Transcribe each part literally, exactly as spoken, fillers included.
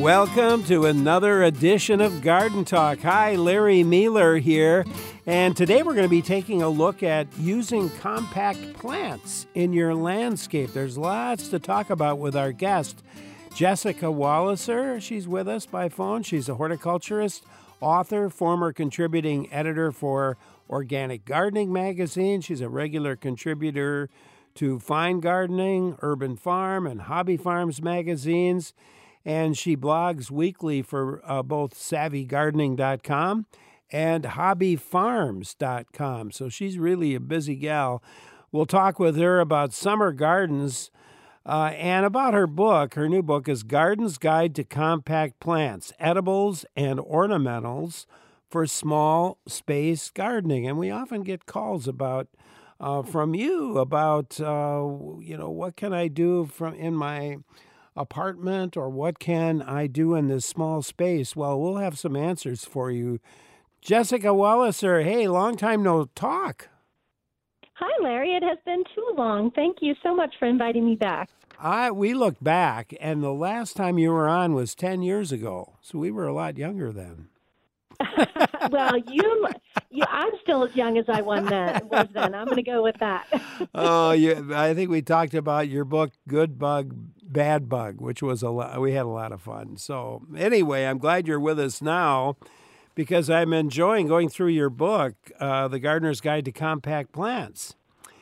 Welcome to another edition of Garden Talk. Hi, Larry Mueller here, and today we're going to be taking a look at using compact plants in your landscape. There's lots to talk about with our guest, Jessica Walliser. She's with us by phone. She's a horticulturist, author, former contributing editor for Organic Gardening magazine. She's a regular contributor to Fine Gardening, Urban Farm, and Hobby Farms magazines. And she blogs weekly for uh, both savvy gardening dot com and hobby farms dot com. So she's really a busy gal. We'll talk with her about summer gardens uh, and about her book. Her new book is Garden's Guide to Compact Plants, Edibles and Ornamentals for Small Space Gardening. And we often get calls about uh, from you about, uh, you know, what can I do from in my apartment, or what can I do in this small space? Well, we'll have some answers for you. Jessica Walliser, hey, long time no talk. Hi, Larry. It has been too long. Thank you so much for inviting me back. I we looked back, and the last time you were on was ten years ago, so we were a lot younger then. Well, you, you, I'm still as young as I was then. Was then. I'm going to go with that. Oh, you, I think we talked about your book, Good Bug, Bad Bug, which was a lot. We had a lot of fun. So anyway, I'm glad you're with us now, because I'm enjoying going through your book, uh, The Gardener's Guide to Compact Plants.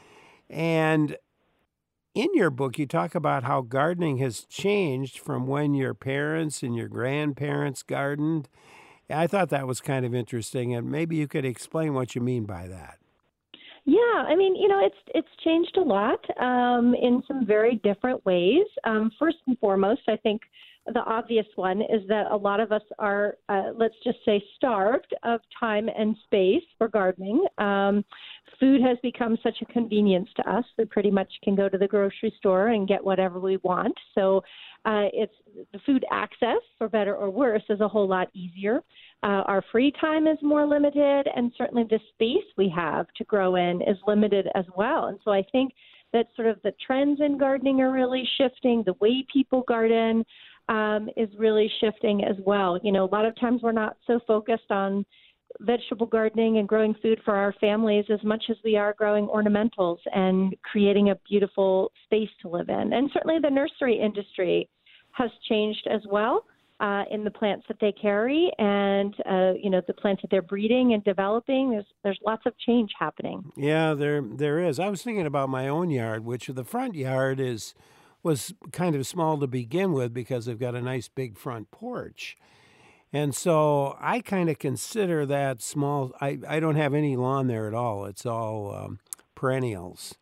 And in your book, you talk about how gardening has changed from when your parents and your grandparents gardened. I thought that was kind of interesting, and maybe you could explain what you mean by that. Yeah, I mean, you know, it's it's changed a lot um, in some very different ways. Um, first and foremost, I think the obvious one is that a lot of us are, uh, let's just say, starved of time and space for gardening. Um, food has become such a convenience to us. We pretty much can go to the grocery store and get whatever we want. So uh, it's the food access, for better or worse, is a whole lot easier. Uh, our free time is more limited, and certainly the space we have to grow in is limited as well. And so I think that sort of the trends in gardening are really shifting. The way people garden um, is really shifting as well. You know, a lot of times we're not so focused on vegetable gardening and growing food for our families as much as we are growing ornamentals and creating a beautiful space to live in. And certainly the nursery industry has changed as well uh, in the plants that they carry and, uh, you know, the plants that they're breeding and developing. There's there's lots of change happening. Yeah, there there is. I was thinking about my own yard, which the front yard is was kind of small to begin with because they've got a nice big front porch. And so I kind of consider that small. I, I don't have any lawn there at all. It's all um, perennials.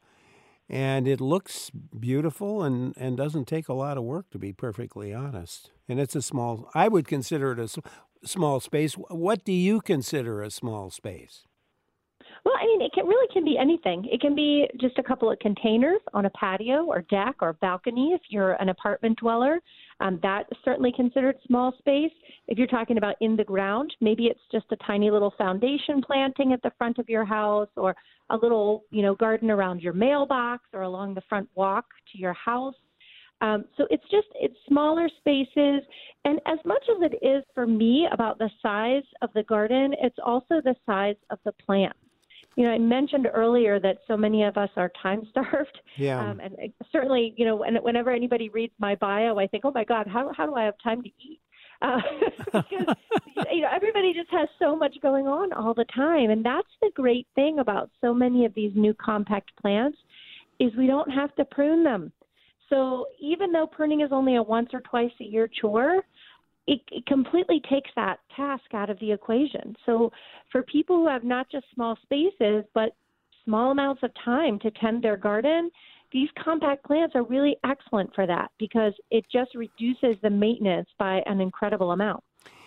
And it looks beautiful and, and doesn't take a lot of work, to be perfectly honest. And it's a small, I would consider it a s- small space. What do you consider a small space? Well, I mean, it can really can be anything. It can be just a couple of containers on a patio or deck or balcony if you're an apartment dweller. Um, that's certainly considered small space. If you're talking about in the ground, maybe it's just a tiny little foundation planting at the front of your house, or a little, you know, garden around your mailbox or along the front walk to your house. Um, so it's just, it's smaller spaces. And as much as it is for me about the size of the garden, it's also the size of the plant. You know, I mentioned earlier that so many of us are time-starved. Yeah. Um, and certainly, you know, when, whenever anybody reads my bio, I think, oh, my God, how how do I have time to eat? Uh, because, you know, everybody just has so much going on all the time. And that's the great thing about so many of these new compact plants is we don't have to prune them. So even though pruning is only a once or twice a year chore, It, it completely takes that task out of the equation. So for people who have not just small spaces, but small amounts of time to tend their garden, these compact plants are really excellent for that because it just reduces the maintenance by an incredible amount.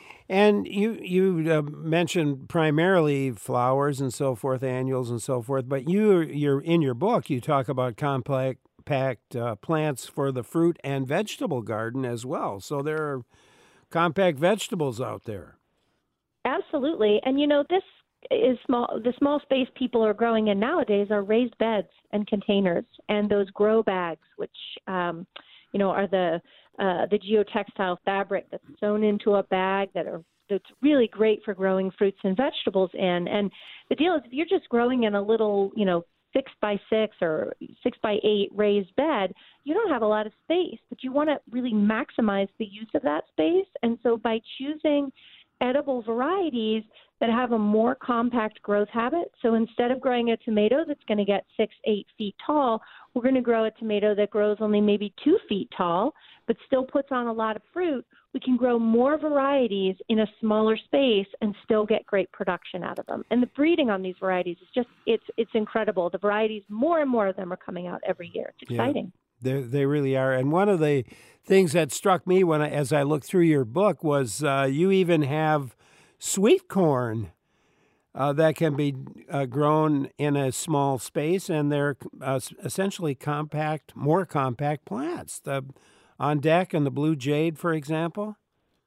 And you you uh, mentioned primarily flowers and so forth, annuals and so forth, but you you're in your book you talk about compact packed uh, plants for the fruit and vegetable garden as well. So there are compact vegetables out there. Absolutely. And, you know, this is small. The small space people are growing in nowadays are raised beds and containers and those grow bags, which, um, you know, are the uh, the geotextile fabric that's sewn into a bag that are that's really great for growing fruits and vegetables in. And the deal is, if you're just growing in a little, you know, six by six or six by eight raised bed, you don't have a lot of space, but you want to really maximize the use of that space. And so by choosing edible varieties that have a more compact growth habit, so instead of growing a tomato that's going to get six, eight feet tall, we're going to grow a tomato that grows only maybe two feet tall, but still puts on a lot of fruit. We can grow more varieties in a smaller space and still get great production out of them. And the breeding on these varieties is just, it's it's incredible. The varieties, more and more of them are coming out every year. It's exciting. Yeah, they, they really are. And one of the things that struck me when I, as I looked through your book was uh, you even have sweet corn uh, that can be uh, grown in a small space, and they're uh, essentially compact, more compact plants. The On Deck and the Blue Jade, for example?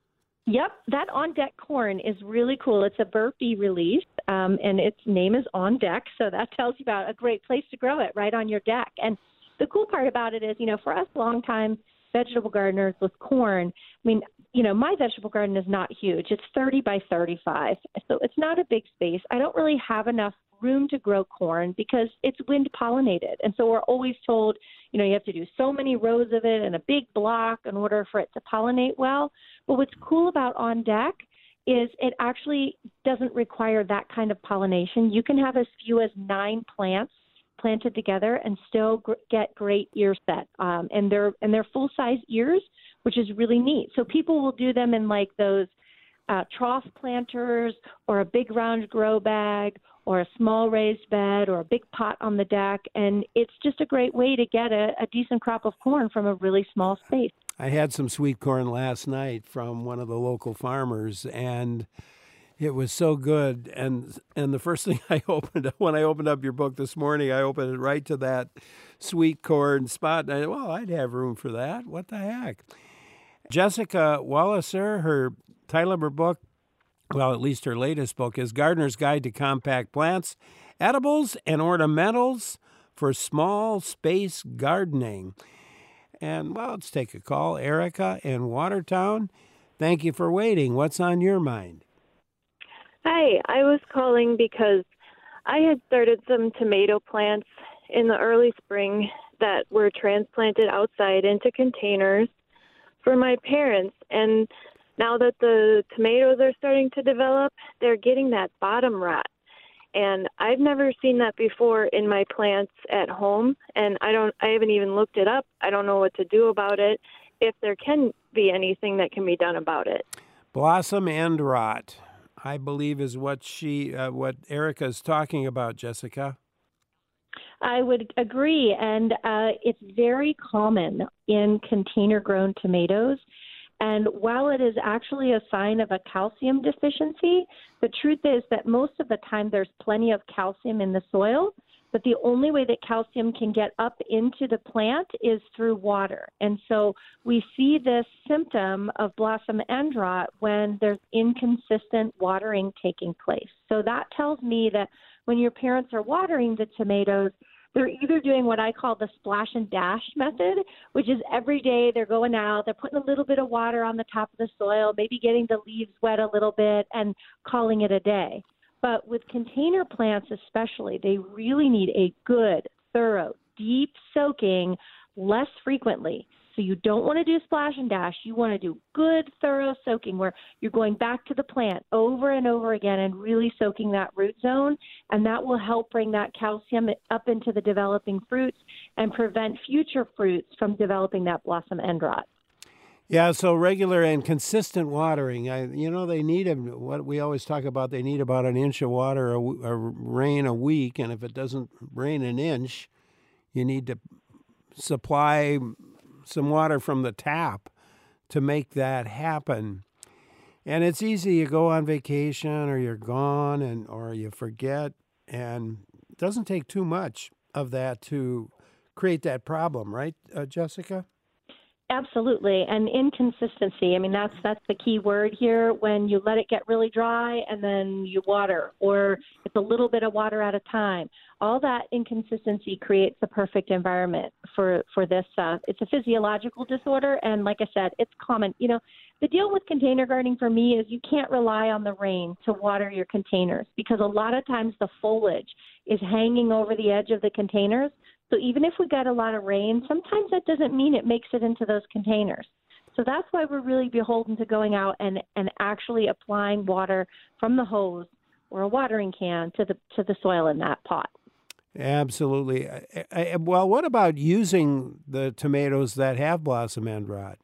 Yep, that On Deck corn is really cool. It's a Burpee release, um, and its name is On Deck, so that tells you about a great place to grow it, right on your deck. And the cool part about it is, you know, for us longtime vegetable gardeners with corn, I mean, you know, my vegetable garden is not huge. It's thirty by thirty-five, so it's not a big space. I don't really have enough room to grow corn because it's wind pollinated. And so we're always told, you know, you have to do so many rows of it in a big block in order for it to pollinate well. But what's cool about On Deck is it actually doesn't require that kind of pollination. You can have as few as nine plants planted together and still gr- get great ear set. Um, and they're and they're full size ears, which is really neat. So people will do them in like those uh, trough planters or a big round grow bag or a small raised bed or a big pot on the deck. And it's just a great way to get a, a decent crop of corn from a really small space. I had some sweet corn last night from one of the local farmers, and it was so good. And and the first thing I opened, when I opened up your book this morning, I opened it right to that sweet corn spot. And I thought, well, I'd have room for that. What the heck? Jessica Walliser, her title of her book, well, at least her latest book, is Gardener's Guide to Compact Plants, Edibles and Ornamentals for Small Space Gardening. And, well, let's take a call. Erica in Watertown, thank you for waiting. What's on your mind? Hi, I was calling because I had started some tomato plants in the early spring that were transplanted outside into containers for my parents. And now that the tomatoes are starting to develop, they're getting that bottom rot. And I've never seen that before in my plants at home, and I don't I haven't even looked it up. I don't know what to do about it, if there can be anything that can be done about it. Blossom end rot, I believe, is what she uh, what Erica is talking about, Jessica. I would agree, and uh, it's very common in container-grown tomatoes. And while it is actually a sign of a calcium deficiency, the truth is that most of the time there's plenty of calcium in the soil, but the only way that calcium can get up into the plant is through water. And so we see this symptom of blossom end rot when there's inconsistent watering taking place. So that tells me that when your parents are watering the tomatoes, they're either doing what I call the splash and dash method, which is every day they're going out, they're putting a little bit of water on the top of the soil, maybe getting the leaves wet a little bit and calling it a day. But with container plants especially, they really need a good, thorough, deep soaking less frequently. So you don't want to do splash and dash. You want to do good, thorough soaking where you're going back to the plant over and over again and really soaking that root zone. And that will help bring that calcium up into the developing fruits and prevent future fruits from developing that blossom end rot. Yeah, so regular and consistent watering. I, you know, they need a, what we always talk about. They need about an inch of water, a, a rain a week, and if it doesn't rain an inch, you need to supply some water from the tap to make that happen. And it's easy. You go on vacation, or you're gone, and or you forget, and it doesn't take too much of that to create that problem, right, uh, Jessica? Absolutely, and inconsistency. I mean, that's that's the key word here. When you let it get really dry and then you water, or it's a little bit of water at a time, all that inconsistency creates the perfect environment for for this. Uh, it's a physiological disorder, and like I said, it's common. You know, the deal with container gardening for me is you can't rely on the rain to water your containers because a lot of times the foliage is hanging over the edge of the containers. So even if we get a lot of rain, sometimes that doesn't mean it makes it into those containers. So that's why we're really beholden to going out and, and actually applying water from the hose or a watering can to the to the soil in that pot. Absolutely. I, I, well, what about using the tomatoes that have blossom end rot?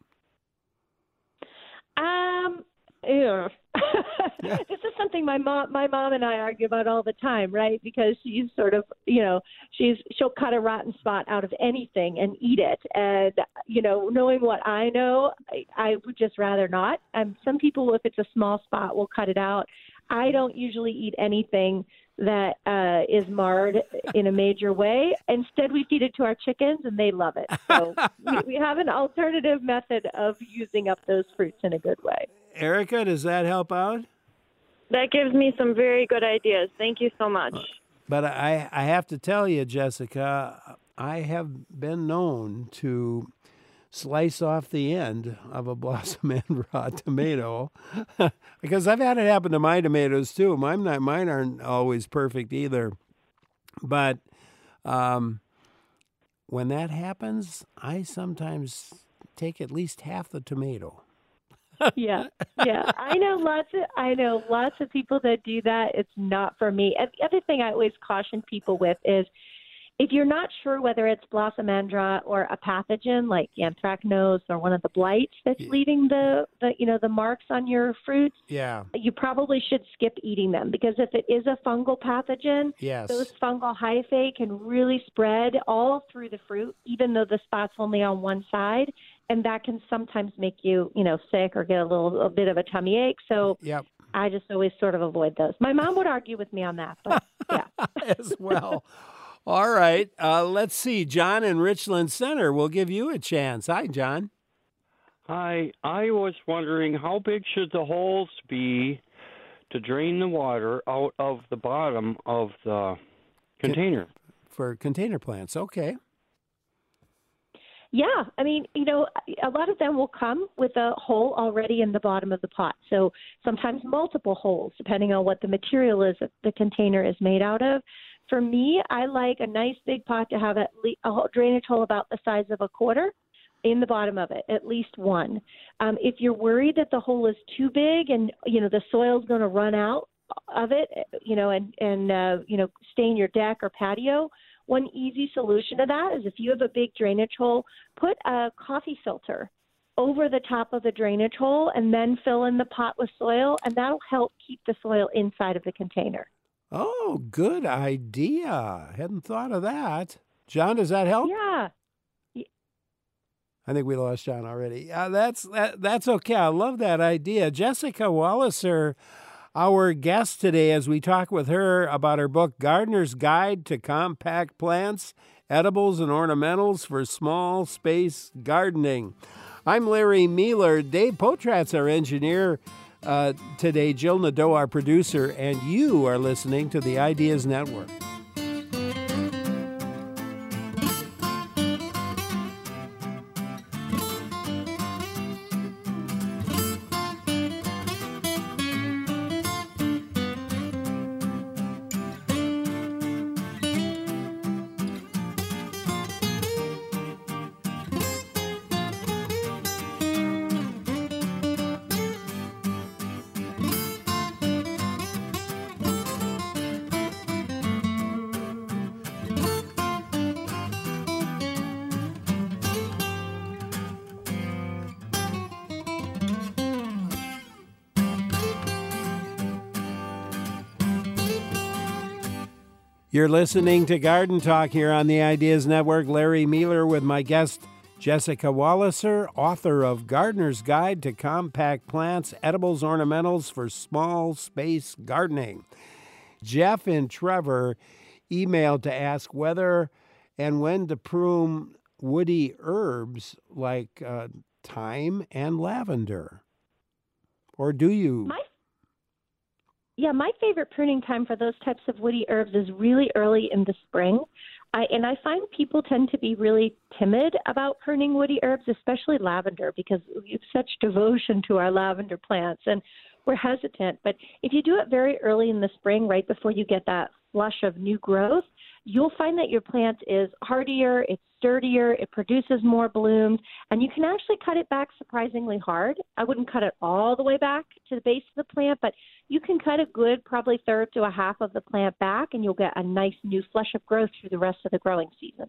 Um, ew. This is something my mom, my mom and I argue about all the time, right? Because she's sort of, you know, she's she'll cut a rotten spot out of anything and eat it. And you know, knowing what I know, I, I would just rather not. Um, some people, if it's a small spot, will cut it out. I don't usually eat anything that uh, is marred in a major way. Instead, we feed it to our chickens, and they love it. So we, we have an alternative method of using up those fruits in a good way. Erica, does that help out? That gives me some very good ideas. Thank you so much. But I, I have to tell you, Jessica, I have been known to slice off the end of a blossom end rot tomato because I've had it happen to my tomatoes too. Mine, not, mine aren't always perfect either. But um, when that happens, I sometimes take at least half the tomato. yeah, yeah. I know lots of I know lots of people that do that. It's not for me. And the other thing I always caution people with is if you're not sure whether it's blossom end rot or a pathogen like anthracnose or one of the blights that's Yeah. leaving the, the you know the marks on your fruits, Yeah. you probably should skip eating them because if it is a fungal pathogen, Yes. those fungal hyphae can really spread all through the fruit, even though the spot's only on one side. And that can sometimes make you, you know, sick or get a little a bit of a tummy ache. So Yep. I just always sort of avoid those. My mom would argue with me on that, but yeah. As well. All right. Uh, let's see. John in Richland Center. We'll give you a chance. Hi, John. Hi, I was wondering how big should the holes be to drain the water out of the bottom of the container? For container plants. Okay. Yeah, I mean, you know, a lot of them will come with a hole already in the bottom of the pot. So sometimes multiple holes, depending on what the material is that the container is made out of. For me, I like a nice big pot to have at least a drainage hole about the size of a quarter in the bottom of it, at least one. Um, if you're worried that the hole is too big and, you know, the soil's going to run out of it, you know, and, and uh, you know, stain your deck or patio, one easy solution to that is if you have a big drainage hole, put a coffee filter over the top of the drainage hole and then fill in the pot with soil, and that'll help keep the soil inside of the container. Oh, good idea. Hadn't thought of that. John, does that help? Yeah. I think we lost John already. Uh, that's that, that's okay. I love that idea. Jessica Walliser, our guest today, as we talk with her about her book, Gardener's Guide to Compact Plants, Edibles and Ornamentals for Small Space Gardening. I'm Larry Mealer. Dave Potrat's our engineer uh, today, Jill Nadeau, our producer, and you are listening to the Ideas Network. You're listening to Garden Talk here on the Ideas Network. Larry Mealer with my guest, Jessica Walliser, author of Gardener's Guide to Compact Plants, Edibles, Ornamentals for Small Space Gardening. Jeff and Trevor emailed to ask whether and when to prune woody herbs like uh, thyme and lavender. Or do you? My Yeah, my favorite pruning time for those types of woody herbs is really early in the spring. I, and I find people tend to be really timid about pruning woody herbs, especially lavender, because we have such devotion to our lavender plants, and we're hesitant. But if you do it very early in the spring, right before you get that flush of new growth, you'll find that your plant is hardier, it's sturdier, it produces more blooms, and you can actually cut it back surprisingly hard. I wouldn't cut it all the way back to the base of the plant, but you can cut a good probably third to a half of the plant back, and you'll get a nice new flush of growth through the rest of the growing season.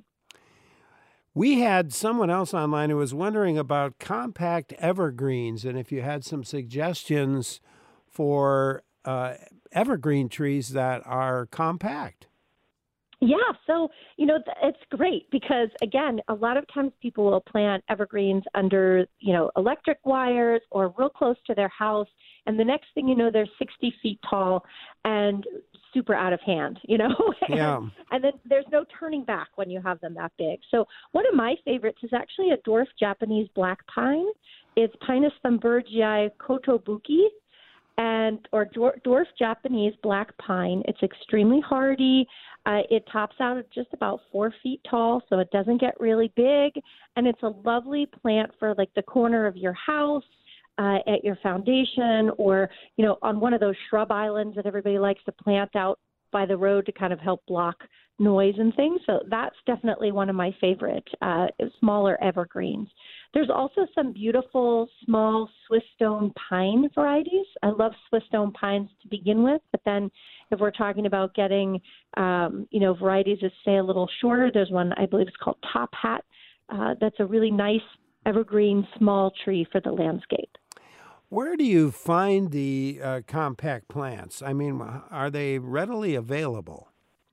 We had someone else online who was wondering about compact evergreens, and if you had some suggestions for uh, evergreen trees that are compact. Yeah, so, you know, it's great because, again, a lot of times people will plant evergreens under, you know, electric wires or real close to their house. And the next thing you know, they're sixty feet tall and super out of hand, you know. Yeah. and, and then there's no turning back when you have them that big. So one of my favorites is actually a dwarf Japanese black pine. It's Pinus thunbergii kotobuki. And or dwarf, dwarf Japanese black pine. It's extremely hardy. Uh, it tops out at just about four feet tall, so it doesn't get really big. And it's a lovely plant for like the corner of your house, uh, at your foundation, or you know on one of those shrub islands that everybody likes to plant out by the road to kind of help block noise and things. So that's definitely one of my favorite uh, smaller evergreens. There's also some beautiful small Swiss stone pine varieties. I love Swiss stone pines to begin with, but then if we're talking about getting, um, you know, varieties that stay a little shorter, there's one I believe it's called Top Hat. Uh, that's a really nice evergreen small tree for the landscape. Where do you find the uh, compact plants? I mean, are they readily available?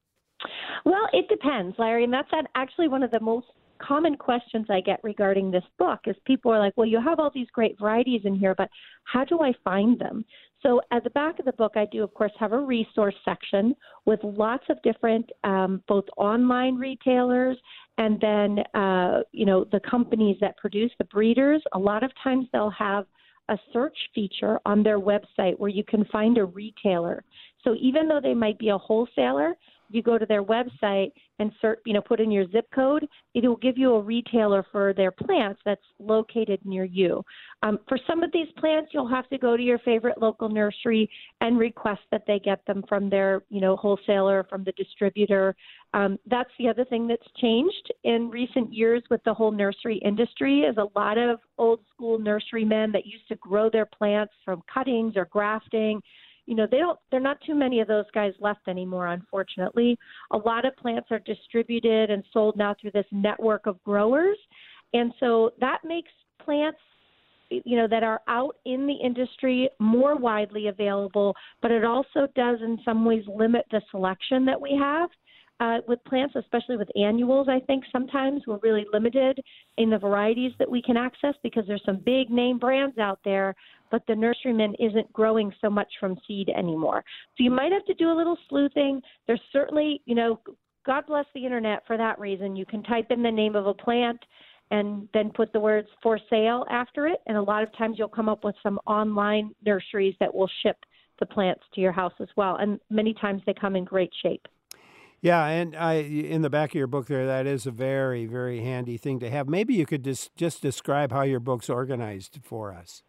Well, it depends, Larry, and that's actually one of the most common questions I get regarding this book is people are like, well, you have all these great varieties in here, but how do I find them? So at the back of the book, I do, of course, have a resource section with lots of different um, both online retailers and then, uh, you know, the companies that produce the breeders. A lot of times they'll have a search feature on their website where you can find a retailer. So even though they might be a wholesaler, you go to their website and search, you know, put in your zip code, it will give you a retailer for their plants that's located near you. Um, for some of these plants, you'll have to go to your favorite local nursery and request that they get them from their, you know, wholesaler, from the distributor. Um, that's the other thing that's changed in recent years with the whole nursery industry is a lot of old school nurserymen that used to grow their plants from cuttings or grafting. You know, they don't, there are not too many of those guys left anymore, unfortunately. A lot of plants are distributed and sold now through this network of growers. And so that makes plants, you know, that are out in the industry more widely available, but it also does in some ways limit the selection that we have. Uh, with plants, especially with annuals, I think sometimes we're really limited in the varieties that we can access because there's some big name brands out there, but the nurseryman isn't growing so much from seed anymore. So you might have to do a little sleuthing. There's certainly, you know, God bless the internet for that reason. You can type in the name of a plant and then put the words for sale after it. And a lot of times you'll come up with some online nurseries that will ship the plants to your house as well. And many times they come in great shape. Yeah, and I, in the back of your book there, that is a very, very handy thing to have. Maybe you could just, just describe how your book's organized for us.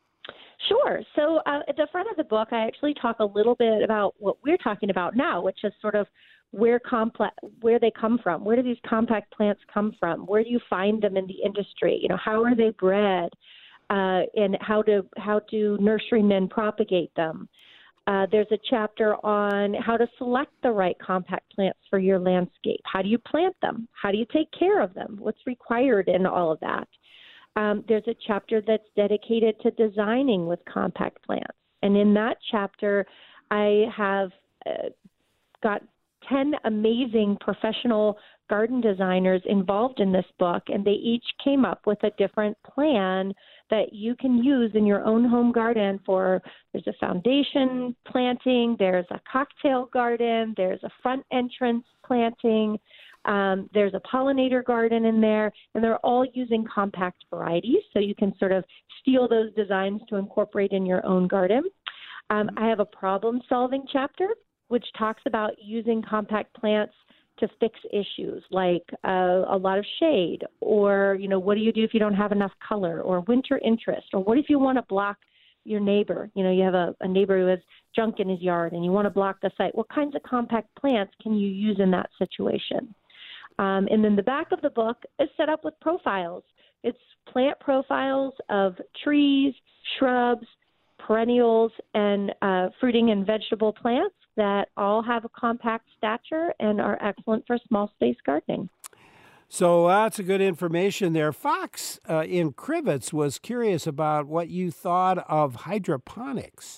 Sure. So uh, at the front of the book, I actually talk a little bit about what we're talking about now, which is sort of where complex, where they come from. Where do these compact plants come from? Where do you find them in the industry? You know, how are they bred? Uh, and how do how do nurserymen propagate them? Uh, there's a chapter on how to select the right compact plants for your landscape. How do you plant them? How do you take care of them? What's required in all of that? Um, there's a chapter that's dedicated to designing with compact plants. And in that chapter, I have uh, got ten amazing professional garden designers involved in this book, and they each came up with a different plan that you can use in your own home garden for, there's a foundation planting, there's a cocktail garden, there's a front entrance planting, um, there's a pollinator garden in there, and they're all using compact varieties, so you can sort of steal those designs to incorporate in your own garden. Um, I have a problem-solving chapter, which talks about using compact plants to fix issues like uh, a lot of shade, or, you know, what do you do if you don't have enough color, or winter interest, or what if you want to block your neighbor? You know, you have a, a neighbor who has junk in his yard and you want to block the site. What kinds of compact plants can you use in that situation? Um, and then the back of the book is set up with profiles. It's plant profiles of trees, shrubs, perennials, and uh, fruiting and vegetable plants that all have a compact stature and are excellent for small space gardening. So lots of good information there. Fox uh, in Crivets was curious about what you thought of hydroponics.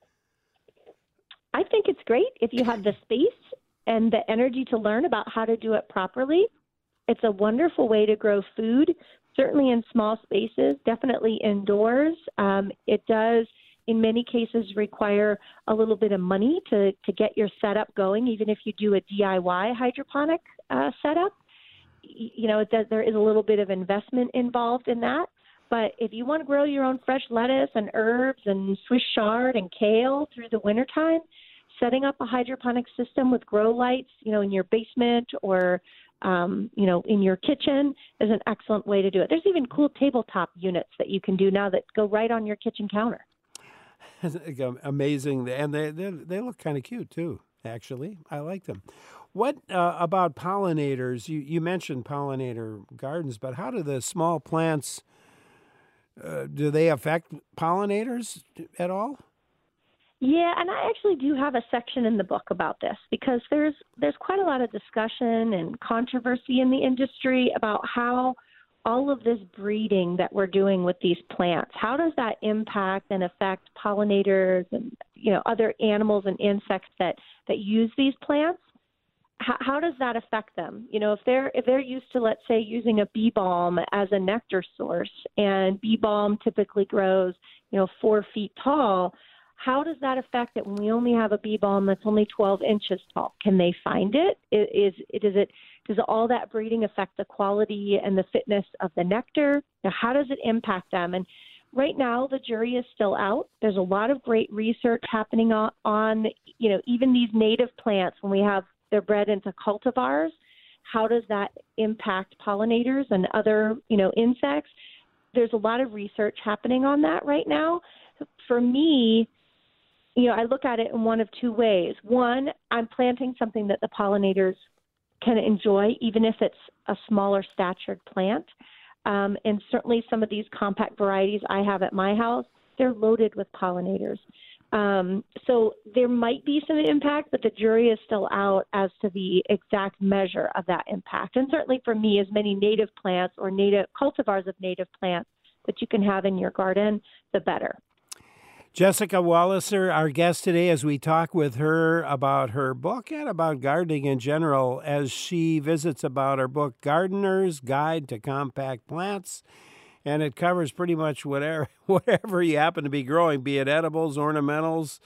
I think it's great if you have the space and the energy to learn about how to do it properly. It's a wonderful way to grow food, certainly in small spaces, definitely indoors. Um, it does, in many cases, require a little bit of money to, to get your setup going, even if you do a D I Y hydroponic uh, setup. You know, it does, there is a little bit of investment involved in that. But if you want to grow your own fresh lettuce and herbs and Swiss chard and kale through the wintertime, setting up a hydroponic system with grow lights, you know, in your basement or, um, you know, in your kitchen is an excellent way to do it. There's even cool tabletop units that you can do now that go right on your kitchen counter. Amazing. And they, they, they look kind of cute, too, actually. I like them. What uh, about pollinators? You, you mentioned pollinator gardens, but how do the small plants, uh, do they affect pollinators at all? Yeah, and I actually do have a section in the book about this because there's there's quite a lot of discussion and controversy in the industry about how all of this breeding that we're doing with these plants, how does that impact and affect pollinators and, you know, other animals and insects that, that use these plants? How, how does that affect them? You know, if they're if they're used to, let's say, using a bee balm as a nectar source, and bee balm typically grows, you know, four feet tall, how does that affect it when we only have a bee balm that's only twelve inches tall? Can they find it? Is it does it does all that breeding affect the quality and the fitness of the nectar? Now, how does it impact them? And right now, the jury is still out. There's a lot of great research happening on, on you know, even these native plants when we have they're bred into cultivars. How does that impact pollinators and other, you know, insects? There's a lot of research happening on that right now. For me, you know, I look at it in one of two ways. One, I'm planting something that the pollinators can enjoy, even if it's a smaller statured plant. Um, and certainly some of these compact varieties I have at my house, they're loaded with pollinators. Um, so there might be some impact, but the jury is still out as to the exact measure of that impact. And certainly for me, as many native plants or native cultivars of native plants that you can have in your garden, the better. Jessica Walliser, our guest today, as we talk with her about her book and about gardening in general, as she visits about her book, Gardener's Guide to Compact Plants. And it covers pretty much whatever whatever you happen to be growing, be it edibles, ornamentals,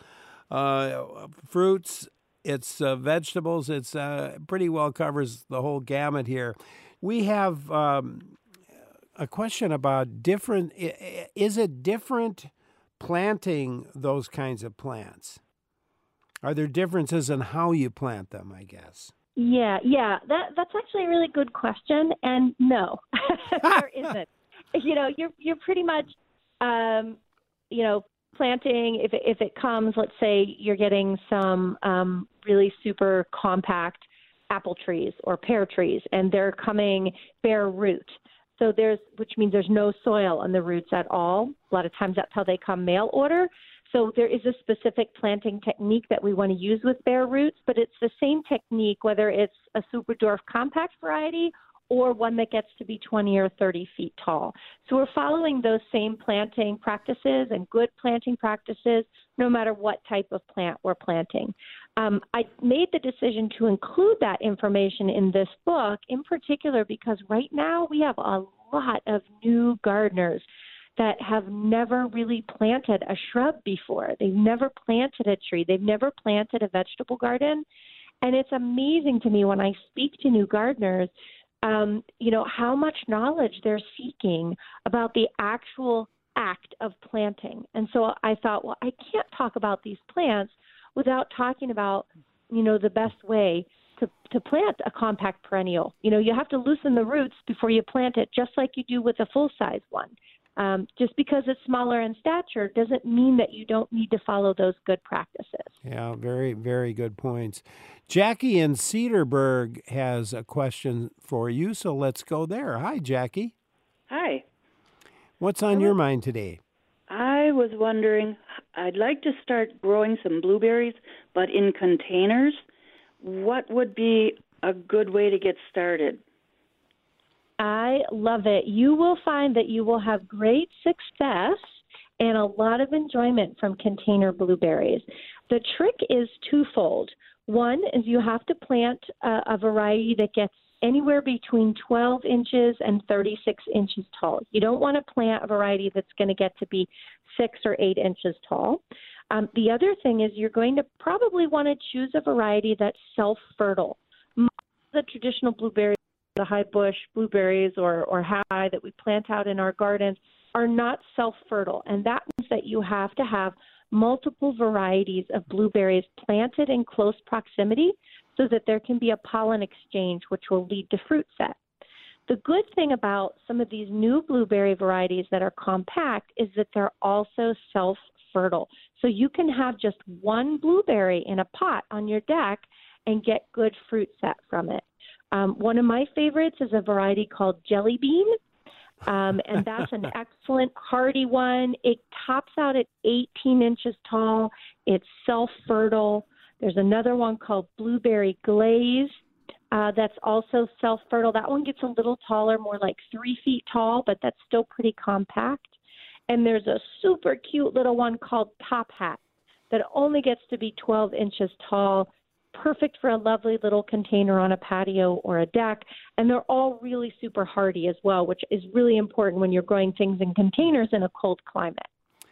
uh, fruits, it's uh, vegetables. It's uh, pretty well covers the whole gamut here. We have um, a question about different, is it different planting those kinds of plants? Are there differences in how you plant them, I guess? Yeah, yeah, that that's actually a really good question. And no, there isn't. You know, you're you're pretty much, um, you know, planting. If it, if it comes, let's say you're getting some um, really super compact apple trees or pear trees, and they're coming bare root. So there's, which means there's no soil on the roots at all. A lot of times that's how they come mail order. So there is a specific planting technique that we want to use with bare roots, but it's the same technique whether it's a super dwarf compact variety or one that gets to be twenty or thirty feet tall. So we're following those same planting practices and good planting practices, no matter what type of plant we're planting. Um, I made the decision to include that information in this book, in particular because right now we have a lot of new gardeners that have never really planted a shrub before. They've never planted a tree. They've never planted a vegetable garden. And it's amazing to me when I speak to new gardeners, Um, you know, how much knowledge they're seeking about the actual act of planting. And so I thought, well, I can't talk about these plants without talking about, you know, the best way to, to plant a compact perennial. You know, you have to loosen the roots before you plant it, just like you do with a full-size one. Um, just because it's smaller in stature doesn't mean that you don't need to follow those good practices. Yeah, very, very good points. Jackie in Cedarburg has a question for you, so let's go there. Hi, Jackie. Hi. What's on your mind today? I was wondering, I'd like to start growing some blueberries, but in containers. What would be a good way to get started? I love it. You will find that you will have great success and a lot of enjoyment from container blueberries. The trick is twofold. One is you have to plant a, a variety that gets anywhere between twelve inches and thirty-six inches tall. You don't want to plant a variety that's going to get to be six or eight inches tall. Um, the other thing is you're going to probably want to choose a variety that's self-fertile. Most of the traditional blueberries, the high bush blueberries or, or high that we plant out in our gardens, are not self-fertile. And that means that you have to have multiple varieties of blueberries planted in close proximity so that there can be a pollen exchange, which will lead to fruit set. The good thing about some of these new blueberry varieties that are compact is that they're also self-fertile. So you can have just one blueberry in a pot on your deck and get good fruit set from it. Um, one of my favorites is a variety called Jelly Bean, um, and that's an excellent hardy one. It tops out at eighteen inches tall. It's self-fertile. There's another one called Blueberry Glaze uh, that's also self-fertile. That one gets a little taller, more like three feet tall, but that's still pretty compact. And there's a super cute little one called Top Hat that only gets to be twelve inches tall. Perfect for a lovely little container on a patio or a deck. And they're all really super hardy as well, which is really important when you're growing things in containers in a cold climate.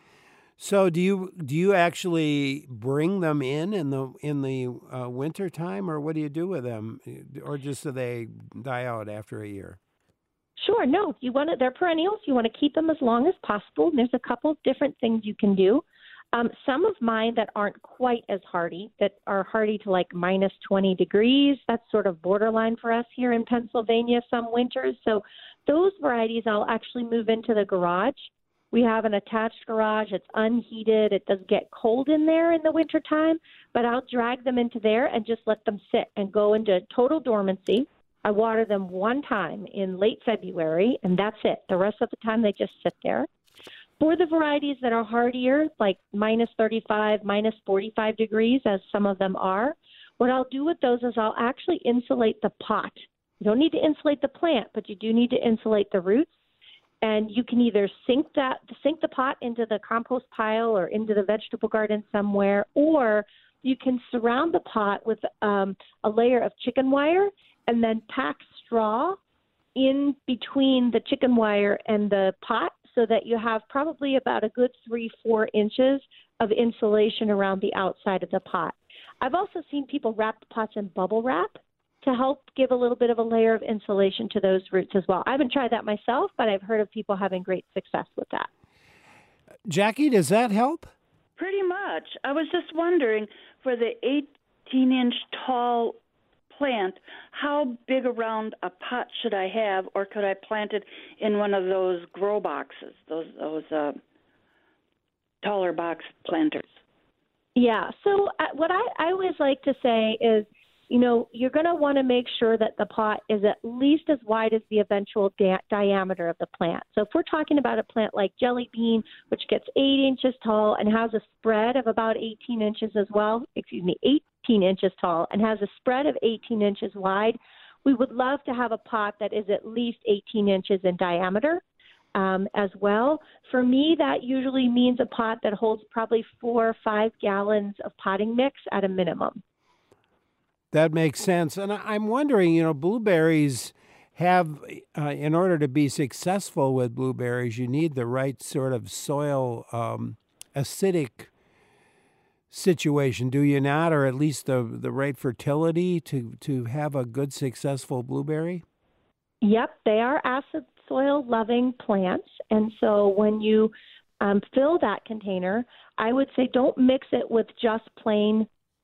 So do you do you actually bring them in in the in the uh, winter time, or what do you do with them, or just do they die out after a year? Sure. No, you want to, they're perennials. You want to keep them as long as possible. And there's a couple of different things you can do. Um, some of mine that aren't quite as hardy, that are hardy to like minus twenty degrees, that's sort of borderline for us here in Pennsylvania some winters. So those varieties I'll actually move into the garage. We have an attached garage. It's unheated. It does get cold in there in the wintertime, but I'll drag them into there and just let them sit and go into total dormancy. I water them one time in late February, and that's it. The rest of the time they just sit there. For the varieties that are hardier, like minus thirty-five, minus forty-five degrees, as some of them are, what I'll do with those is I'll actually insulate the pot. You don't need to insulate the plant, but you do need to insulate the roots. And you can either sink that, sink the pot into the compost pile or into the vegetable garden somewhere, or you can surround the pot with um, a layer of chicken wire and then pack straw in between the chicken wire and the pot, so that you have probably about a good three, four inches of insulation around the outside of the pot. I've also seen people wrap the pots in bubble wrap to help give a little bit of a layer of insulation to those roots as well. I haven't tried that myself, but I've heard of people having great success with that. Jackie, does that help? Pretty much. I was just wondering, for the eighteen-inch tall plant, how big around a pot should I have, or could I plant it in one of those grow boxes, those those uh, taller box planters? Yeah, so uh, what I, I always like to say is, you know, you're going to want to make sure that the pot is at least as wide as the eventual da- diameter of the plant. So if we're talking about a plant like Jelly Bean, which gets eight inches tall and has a spread of about eighteen inches as well, excuse me, eighteen inches tall and has a spread of eighteen inches wide, we would love to have a pot that is at least eighteen inches in diameter um, as well. For me, that usually means a pot that holds probably four or five gallons of potting mix at a minimum. That makes sense. And I'm wondering, you know, blueberries have, uh, in order to be successful with blueberries, you need the right sort of soil um, acidic situation, do you not? Or at least the, the right fertility to, to have a good, successful blueberry? Yep, they are acid soil loving plants. And so when you um, fill that container, I would say don't mix it with just plain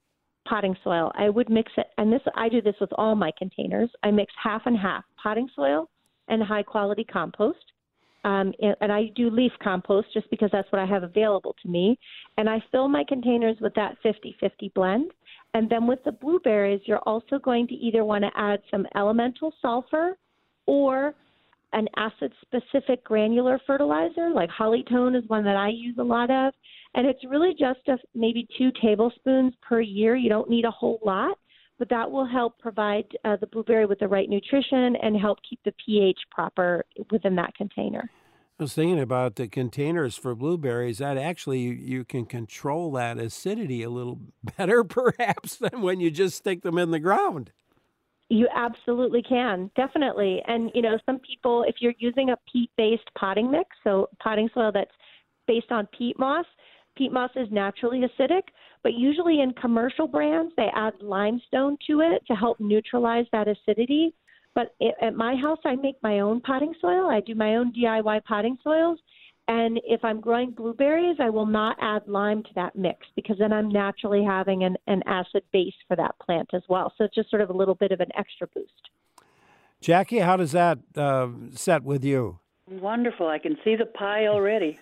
potting soil, I would mix it, and this I do this with all my containers. I mix half and half potting soil and high quality compost. Um, and, and I do leaf compost just because that's what I have available to me. And I fill my containers with that fifty-fifty blend. And then with the blueberries, you're also going to either want to add some elemental sulfur or an acid-specific granular fertilizer, like Hollytone is one that I use a lot of. And it's really just a, maybe two tablespoons per year. You don't need a whole lot, but that will help provide uh, the blueberry with the right nutrition and help keep the pH proper within that container. I was thinking about the containers for blueberries. That actually, you, you can control that acidity a little better, perhaps, than when you just stick them in the ground. You absolutely can, definitely. And, you know, some people, if you're using a peat-based potting mix, so potting soil that's based on peat moss, peat moss is naturally acidic, but usually in commercial brands, they add limestone to it to help neutralize that acidity. But at my house, I make my own potting soil. I do my own D I Y potting soils. And if I'm growing blueberries, I will not add lime to that mix because then I'm naturally having an, an acid base for that plant as well. So it's just sort of a little bit of an extra boost. Jackie, how does that uh, set with you? Wonderful. I can see the pie already.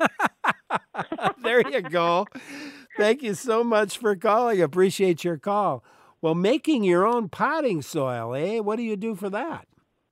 There you go. Thank you so much for calling. Appreciate your call. Well, making your own potting soil, eh? What do you do for that?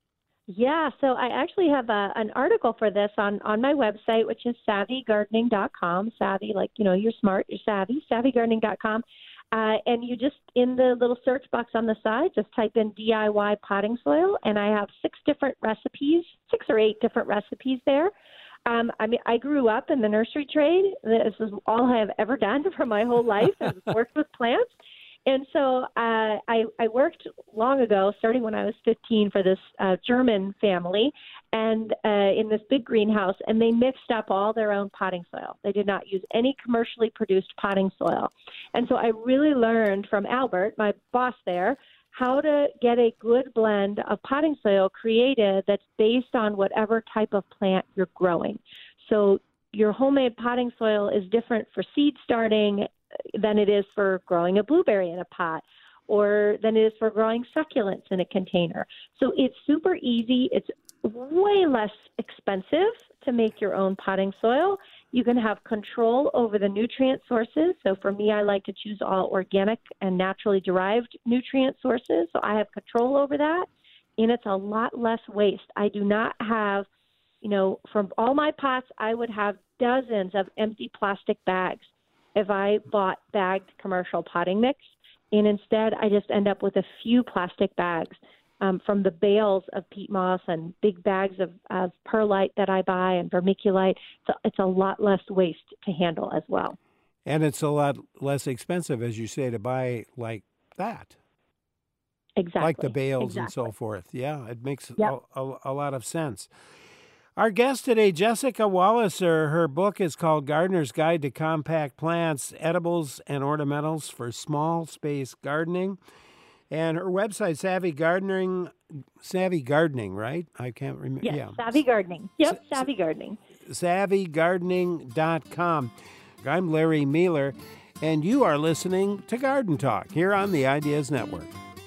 Yeah, so I actually have a, an article for this on, on my website, which is savvy gardening dot com. Savvy, like, you know, you're smart, you're savvy, savvy gardening dot com. Uh, and you just, in the little search box on the side, just type in D I Y potting soil, and I have six different recipes, six or eight different recipes there. Um, I mean, I grew up in the nursery trade. This is all I have ever done for my whole life, is worked with plants. And so uh, I, I worked long ago, starting when I was fifteen, for this uh, German family, and uh, in this big greenhouse, and they mixed up all their own potting soil. They did not use any commercially produced potting soil. And so I really learned from Albert, my boss there, how to get a good blend of potting soil created that's based on whatever type of plant you're growing. So your homemade potting soil is different for seed starting than it is for growing a blueberry in a pot, or than it is for growing succulents in a container. So it's super easy. It's way less expensive to make your own potting soil. You can have control over the nutrient sources. So for me, I like to choose all organic and naturally derived nutrient sources. So I have control over that, and it's a lot less waste. I do not have, you know, from all my pots, I would have dozens of empty plastic bags if I bought bagged commercial potting mix. And instead, I just end up with a few plastic bags um, from the bales of peat moss and big bags of, of perlite that I buy and vermiculite. So it's a lot less waste to handle as well. And it's a lot less expensive, as you say, to buy like that. Exactly. Like the bales exactly. and so forth. Yeah, it makes Yep. a, a, a lot of sense. Our guest today, Jessica Walliser, her book is called Gardener's Guide to Compact Plants, Edibles and Ornamentals for Small Space Gardening. And her website, Savvy Gardening, Savvy Gardening, right? I can't remember. Yes, yeah. Savvy Gardening. Yep, S- Savvy Gardening. savvy gardening dot com. I'm Larry Mealer, and you are listening to Garden Talk here on the Ideas Network.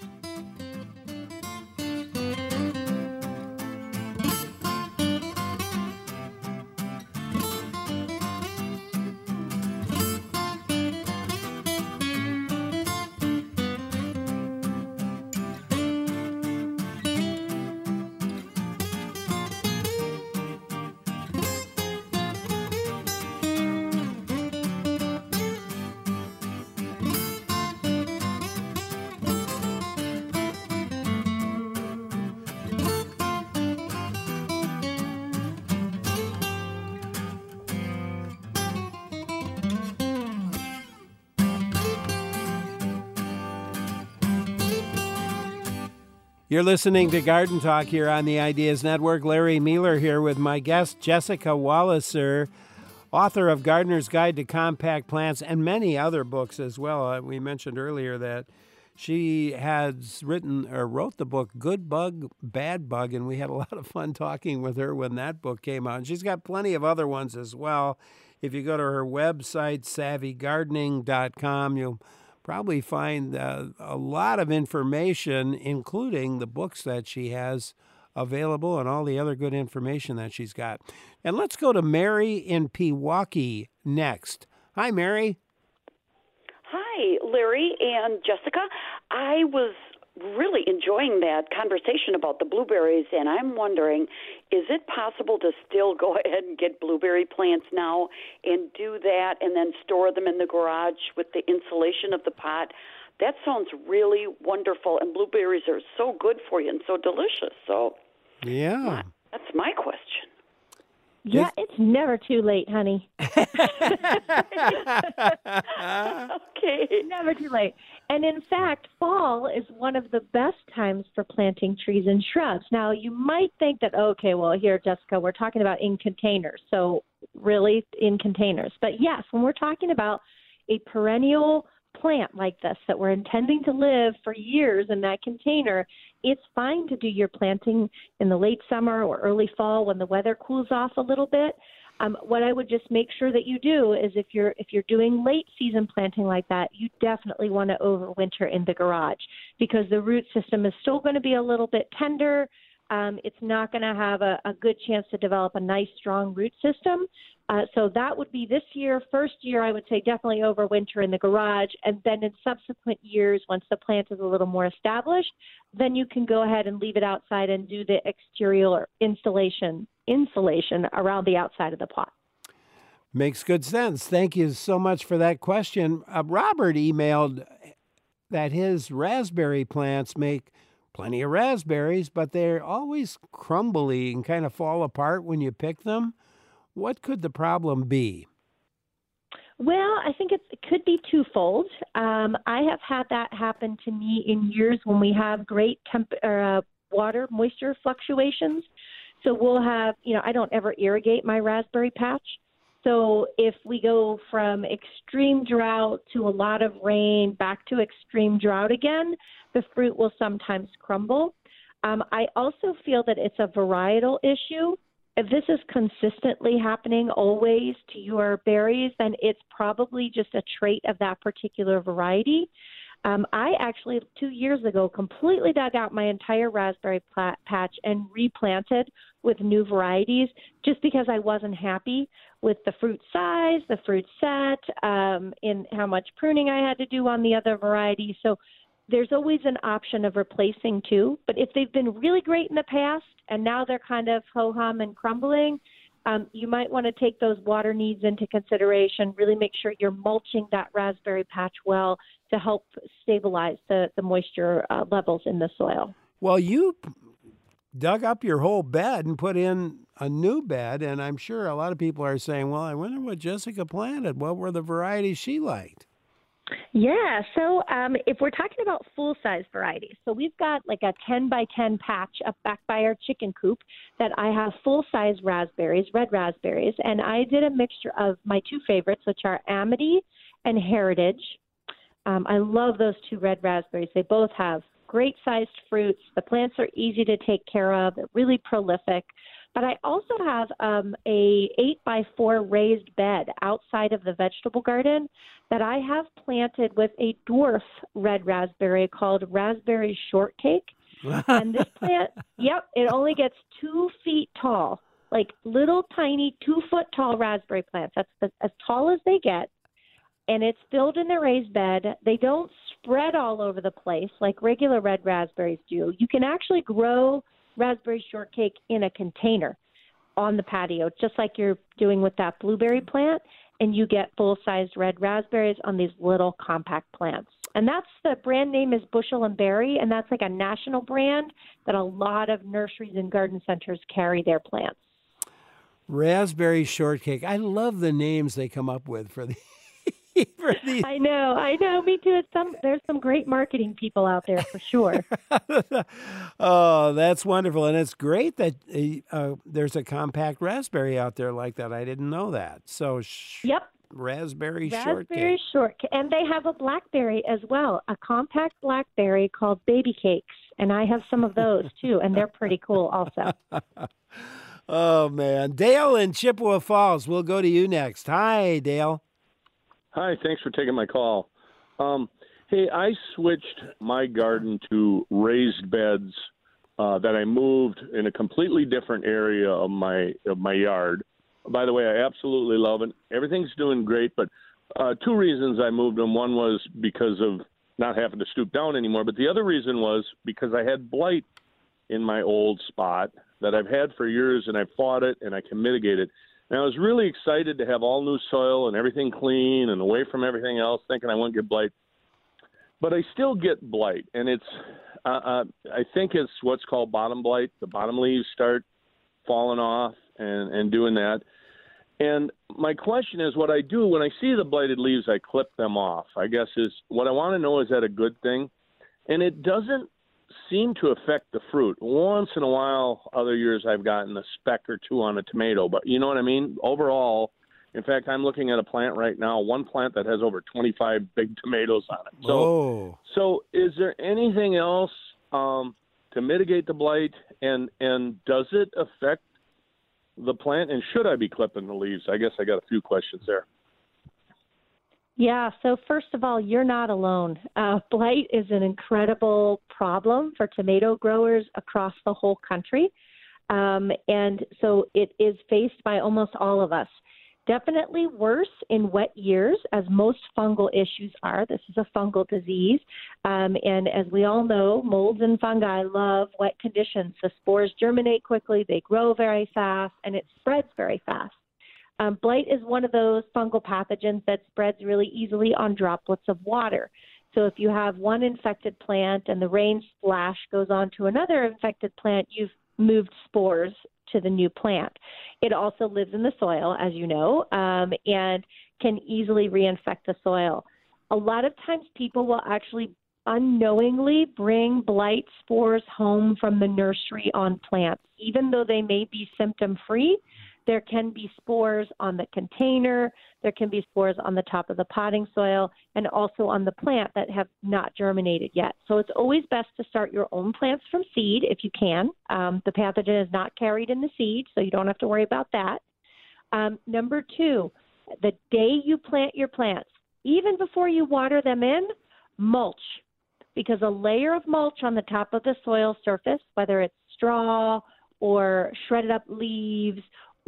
You're listening to Garden Talk here on the Ideas Network. Larry Mealer here with my guest, Jessica Walliser, author of Gardener's Guide to Compact Plants and many other books as well. Uh, we mentioned earlier that she has written or wrote the book Good Bug, Bad Bug, and we had a lot of fun talking with her when that book came out. And she's got plenty of other ones as well. If you go to her website, savvy gardening dot com, you'll probably find uh, a lot of information, including the books that she has available and all the other good information that she's got. And let's go to Mary in Pewaukee next. Hi, Mary. Hi, Larry and Jessica. I was really enjoying that conversation about the blueberries, and I'm wondering, is it possible to still go ahead and get blueberry plants now and do that and then store them in the garage with the insulation of the pot? That sounds really wonderful, and blueberries are so good for you and so delicious. So, yeah, that's my question. Yeah, it's never too late, honey. Okay. Never too late. And in fact, fall is one of the best times for planting trees and shrubs. Now, you might think that, okay, well, here, Jessica, we're talking about in containers. So really in containers. But yes, when we're talking about a perennial plant like this that we're intending to live for years in that container, it's fine to do your planting in the late summer or early fall when the weather cools off a little bit. Um, what I would just make sure that you do is if you're if you're doing late season planting like that, you definitely want to overwinter in the garage because the root system is still going to be a little bit tender. Um, it's not going to have a, a good chance to develop a nice, strong root system. Uh, so that would be this year. First year, I would say definitely overwinter in the garage. And then in subsequent years, once the plant is a little more established, then you can go ahead and leave it outside and do the exterior installation, insulation around the outside of the pot. Makes good sense. Thank you so much for that question. Uh, Robert emailed that his raspberry plants make plenty of raspberries, but they're always crumbly and kind of fall apart when you pick them. What could the problem be? Well, I think it's, it could be twofold. Um, I have had that happen to me in years when we have great temp or, uh, water moisture fluctuations. So we'll have, you know, I don't ever irrigate my raspberry patch. So if we go from extreme drought to a lot of rain back to extreme drought again, the fruit will sometimes crumble. Um, I also feel that it's a varietal issue. If this is consistently happening always to your berries, then it's probably just a trait of that particular variety. Um, I actually, two years ago, completely dug out my entire raspberry plat- patch and replanted with new varieties just because I wasn't happy with the fruit size, the fruit set, um, and how much pruning I had to do on the other varieties. So there's always an option of replacing too. But if they've been really great in the past and now they're kind of ho-hum and crumbling, um, you might want to take those water needs into consideration, really make sure you're mulching that raspberry patch well to help stabilize the, the moisture uh, levels in the soil. Well, you dug up your whole bed and put in a new bed, and I'm sure a lot of people are saying, well, I wonder what Jessica planted. What were the varieties she liked? Yeah, so um, if we're talking about full-size varieties, so we've got like a ten by ten patch up back by our chicken coop that I have full-size raspberries, red raspberries, and I did a mixture of my two favorites, which are Amity and Heritage. Um, I love those two red raspberries. They both have great-sized fruits. The plants are easy to take care of. They're really prolific. But I also have um, a eight by four raised bed outside of the vegetable garden that I have planted with a dwarf red raspberry called Raspberry Shortcake. And this plant, yep, it only gets two feet tall, like little tiny two-foot tall raspberry plants. That's the, as tall as they get. And it's filled in the raised bed. They don't spread all over the place like regular red raspberries do. You can actually grow Raspberry Shortcake in a container on the patio, just like you're doing with that blueberry plant, and you get full-sized red raspberries on these little compact plants. And that's the brand name is Bushel and Berry, and that's like a national brand that a lot of nurseries and garden centers carry their plants. Raspberry Shortcake. I love the names they come up with for the for these. I know, I know, me too. It's some, there's some great marketing people out there for sure. Oh, that's wonderful. And it's great that uh, there's a compact raspberry out there like that. I didn't know that. So, sh- yep. Raspberry, Raspberry Shortcake. Shortcake. And they have a blackberry as well, a compact blackberry called Baby Cakes. And I have some of those too, and they're pretty cool also. Oh, man. Dale in Chippewa Falls, we'll go to you next. Hi, Dale. Hi, thanks for taking my call. Um, Hey, I switched my garden to raised beds uh, that I moved in a completely different area of my of my yard. By the way, I absolutely love it. Everything's doing great, but uh, two reasons I moved them. One was because of not having to stoop down anymore, but the other reason was because I had blight in my old spot that I've had for years, and I fought it, and I can mitigate it. And I was really excited to have all new soil and everything clean and away from everything else, thinking I wouldn't get blight. But I still get blight, and it's uh, uh, I think it's what's called bottom blight. The bottom leaves start falling off and, and doing that. And my question is, what I do when I see the blighted leaves, I clip them off. I guess is what I want to know, is that a good thing? And it doesn't seem to affect the fruit. Once in a while, other years I've gotten a speck or two on a tomato, but you know what I mean? Overall, in fact, I'm looking at a plant right now, one plant that has over twenty-five big tomatoes on it. So, oh. so is there anything else um, to mitigate the blight, and and does it affect the plant, and should I be clipping the leaves? I guess I got a few questions there. Yeah, so first of all, you're not alone. Uh, blight is an incredible problem for tomato growers across the whole country. Um, and so it is faced by almost all of us. Definitely worse in wet years, as most fungal issues are. This is a fungal disease. Um, and as we all know, molds and fungi love wet conditions. The spores germinate quickly, they grow very fast, and it spreads very fast. Um, blight is one of those fungal pathogens that spreads really easily on droplets of water. So if you have one infected plant and the rain splash goes on to another infected plant, you've moved spores to the new plant. It also lives in the soil, as you know, um, and can easily reinfect the soil. A lot of times people will actually unknowingly bring blight spores home from the nursery on plants. Even though they may be symptom-free, there can be spores on the container, there can be spores on the top of the potting soil, and also on the plant that have not germinated yet. So it's always best to start your own plants from seed if you can. Um, the pathogen is not carried in the seed, so you don't have to worry about that. Um, number two, the day you plant your plants, even before you water them in, mulch, because a layer of mulch on the top of the soil surface, whether it's straw or shredded up leaves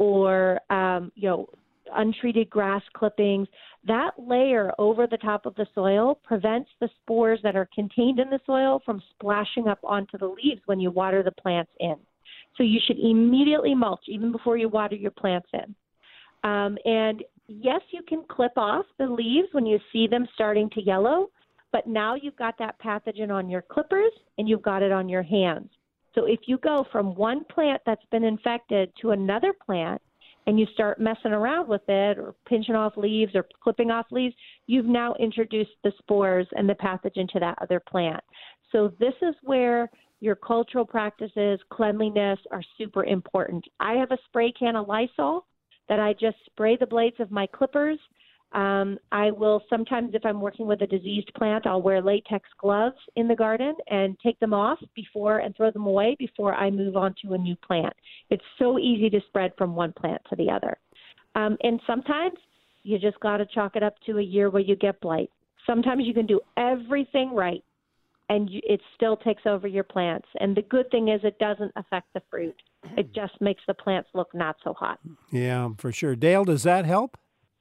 or, um, you know, untreated grass clippings, that layer over the top of the soil prevents the spores that are contained in the soil from splashing up onto the leaves when you water the plants in. So you should immediately mulch even before you water your plants in. Um, and yes, you can clip off the leaves when you see them starting to yellow, but now you've got that pathogen on your clippers and you've got it on your hands. So if you go from one plant that's been infected to another plant and you start messing around with it or pinching off leaves or clipping off leaves, you've now introduced the spores and the pathogen to that other plant. So this is where your cultural practices, cleanliness are super important. I have a spray can of Lysol that I just spray the blades of my clippers. Um, I will sometimes, if I'm working with a diseased plant, I'll wear latex gloves in the garden and take them off before and throw them away before I move on to a new plant. It's so easy to spread from one plant to the other. Um, and sometimes you just got to chalk it up to a year where you get blight. Sometimes you can do everything right and you, it still takes over your plants. And the good thing is it doesn't affect the fruit. It just makes the plants look not so hot. Yeah, for sure. Dale, does that help?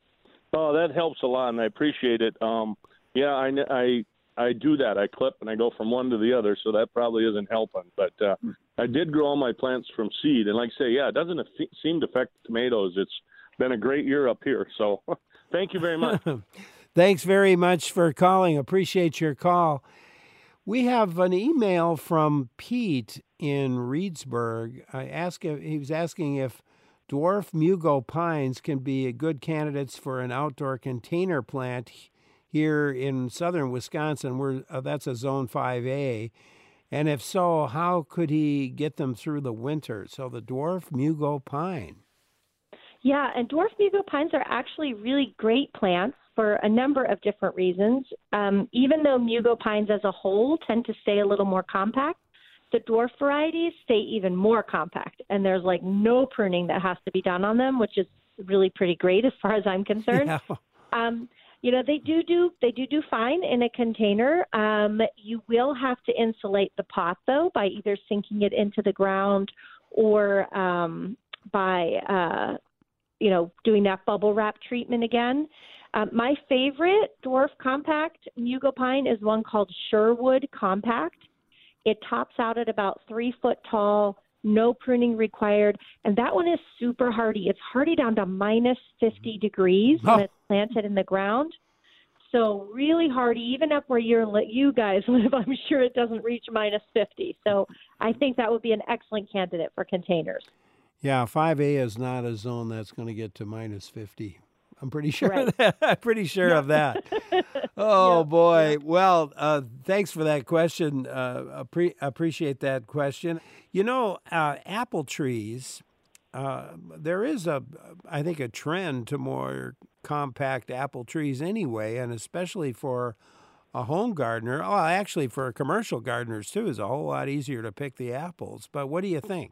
Oh, that helps a lot, and I appreciate it. Um, yeah, I, I, I do that. I clip, and I go from one to the other, so that probably isn't helping. But uh, I did grow all my plants from seed, and like I say, yeah, it doesn't af- seem to affect tomatoes. It's been a great year up here, so thank you very much. Thanks very much for calling. Appreciate your call. We have an email from Pete in Reedsburg. I asked him, he was asking if dwarf Mugo pines can be good candidates for an outdoor container plant here in southern Wisconsin. Where uh, that's a zone five A. And if so, how could he get them through the winter? So the dwarf Mugo pine. Yeah, and dwarf Mugo pines are actually really great plants for a number of different reasons. Um, even though Mugo pines as a whole tend to stay a little more compact, the dwarf varieties stay even more compact, and there's like no pruning that has to be done on them, which is really pretty great as far as I'm concerned. Yeah. Um, You know, they do do they do do fine in a container. Um, you will have to insulate the pot though by either sinking it into the ground or um, by uh, you know doing that bubble wrap treatment again. Um, my favorite dwarf compact Mugo pine is one called Sherwood Compact. It tops out at about three foot tall, no pruning required, and that one is super hardy. It's hardy down to minus fifty degrees when Oh. it's planted in the ground. So really hardy, even up where you're, you guys live, I'm sure it doesn't reach minus fifty. So I think that would be an excellent candidate for containers. Yeah, five A is not a zone that's going to get to minus fifty. I'm pretty sure Right. of that. I'm pretty sure of that. Oh, Yeah, boy. yeah. Well, uh, thanks for that question. Uh, appre- appreciate that question. You know, uh, apple trees, uh, there is, a, I think, a trend to more compact apple trees anyway, and especially for a home gardener. Oh, actually, for commercial gardeners, too, is a whole lot easier to pick the apples. But what do you think?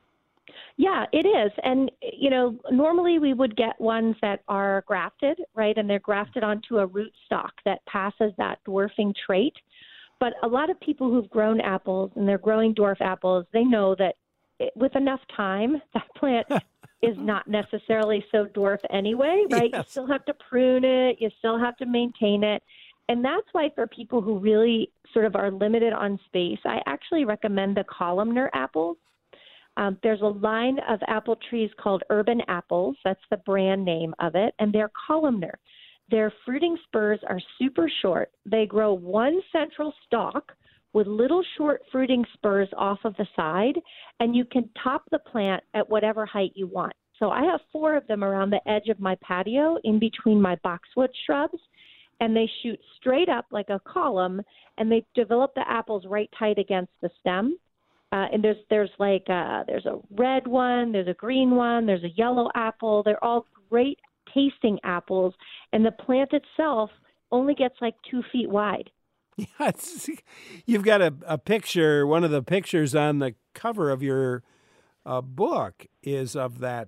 Yeah, it is. And, you know, normally we would get ones that are grafted, right? And they're grafted onto a root stock that passes that dwarfing trait. But a lot of people who've grown apples and they're growing dwarf apples, they know that it, with enough time, that plant is not necessarily so dwarf anyway, right? You Yes. still have to prune it. You still have to maintain it. And that's why for people who really sort of are limited on space, I actually recommend the columnar apples. Um, there's a line of apple trees called Urban Apples. That's the brand name of it. And they're columnar. Their fruiting spurs are super short. They grow one central stalk with little short fruiting spurs off of the side, and you can top the plant at whatever height you want. So I have four of them around the edge of my patio in between my boxwood shrubs, and they shoot straight up like a column, and they develop the apples right tight against the stem. Uh, and there's there's like uh, there's a red one, there's a green one, there's a yellow apple. They're all great tasting apples, and the plant itself only gets like two feet wide. Yeah, it's, you've got a, a picture. One of the pictures on the cover of your uh, book is of that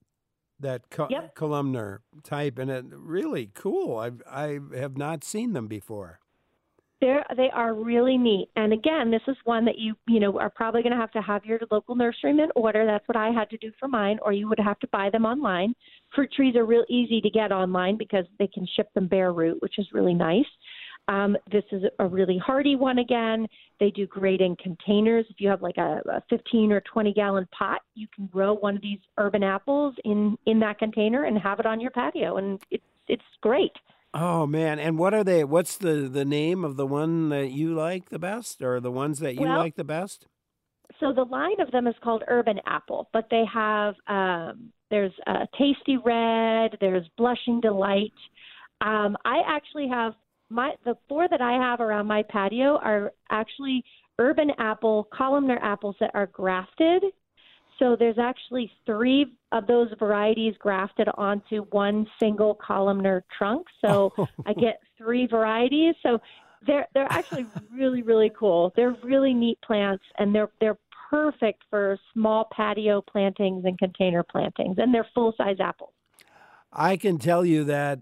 that co- Yep. columnar type, and it really cool. I I have not seen them before. They're, they are really neat. And again, this is one that you, you know, are probably going to have to have your local nurseryman order. That's what I had to do for mine, or you would have to buy them online. Fruit trees are real easy to get online because they can ship them bare root, which is really nice. Um, this is a really hardy one again. They do great in containers. If you have like a, a fifteen or twenty gallon pot, you can grow one of these urban apples in, in that container and have it on your patio. And it's, it's great. Oh man! And what are they? What's the, the name of the one that you like the best, or the ones that you Well, like the best? So the line of them is called Urban Apple, but they have um, there's uh, Tasty Red, there's Blushing Delight. Um, I actually have my the four that I have around my patio are actually Urban Apple columnar apples that are grafted. So there's actually three of those varieties grafted onto one single columnar trunk. So Oh. I get three varieties. So they're they're actually really, really cool. They're really neat plants, and they're they're perfect for small patio plantings and container plantings, and they're full-size apples. I can tell you that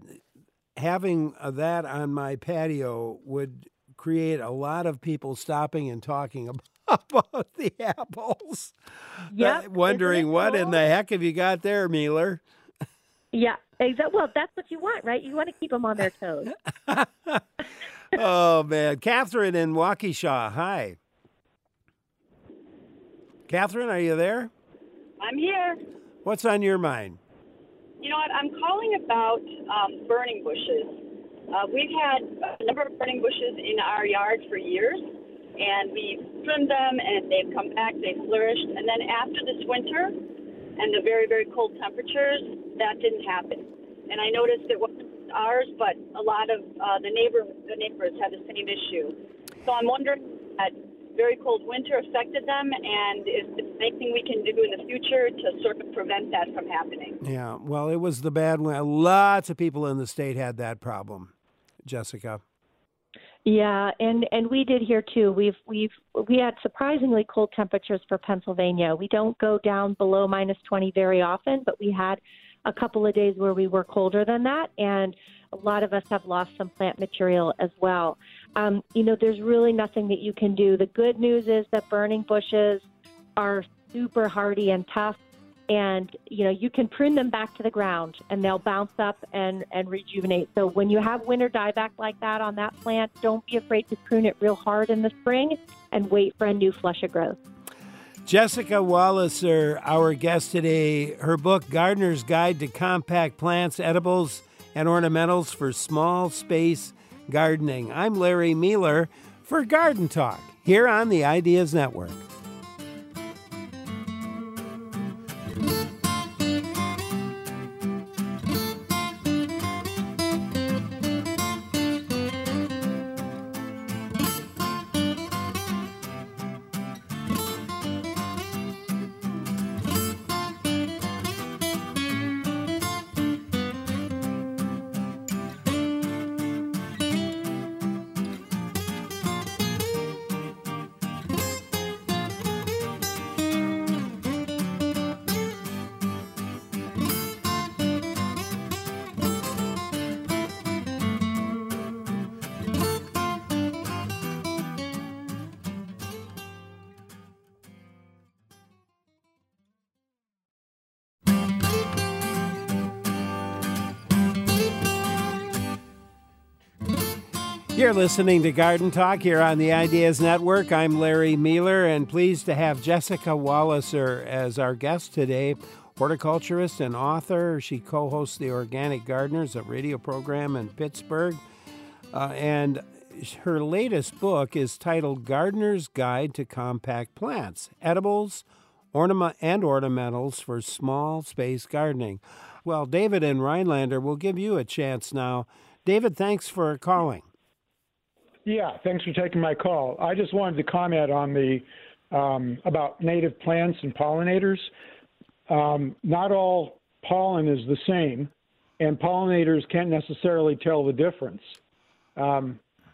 having uh, that on my patio would create a lot of people stopping and talking about, about the apples. Yep. Uh, wondering Isn't it what in cool? the heck have you got there, Mueller? Yeah, exactly. Well, that's what you want, right? You want to keep them on their toes. Oh, man. Catherine in Waukesha, hi. Catherine, are you there? I'm here. What's on your mind? You know what? I'm calling about um, burning bushes. Uh, we've had a number of burning bushes in our yard for years, and we've trimmed them, and they've come back, they've flourished. And then after this winter and the very, very cold temperatures, that didn't happen. And I noticed it wasn't ours, but a lot of uh, the neighbor the neighbors had the same issue. So I'm wondering if that very cold winter affected them, and is there anything we can do in the future to sort of prevent that from happening? Yeah, well, it was the bad one. Lots of people in the state had that problem, Jessica. Yeah, and, and we did here too. We've we've we had surprisingly cold temperatures for Pennsylvania. We don't go down below minus twenty very often, but we had a couple of days where we were colder than that, and a lot of us have lost some plant material as well. Um, you know, there's really nothing that you can do. The good news is that burning bushes are super hardy and tough, and, you know, you can prune them back to the ground, and they'll bounce up and, and rejuvenate. So when you have winter dieback like that on that plant, don't be afraid to prune it real hard in the spring and wait for a new flush of growth. Jessica Walliser, our guest today. Her book, Gardener's Guide to Compact Plants, Edibles, and Ornamentals for Small Space Gardening. I'm Larry Mealer for Garden Talk here on the Ideas Network. You're listening to Garden Talk here on the Ideas Network. I'm Larry Mealer, and pleased to have Jessica Walliser as our guest today, horticulturist and author. She co-hosts the Organic Gardeners, a radio program in Pittsburgh. Uh, and her latest book is titled Gardener's Guide to Compact Plants, Edibles, Ornament and Ornamentals for Small Space Gardening. Well, David in Rhinelander will give you a chance now. David, thanks for calling. Yeah, thanks for taking my call. I just wanted to comment on the um, about native plants and pollinators. Um, not all pollen is the same, and pollinators can't necessarily tell the difference. Um,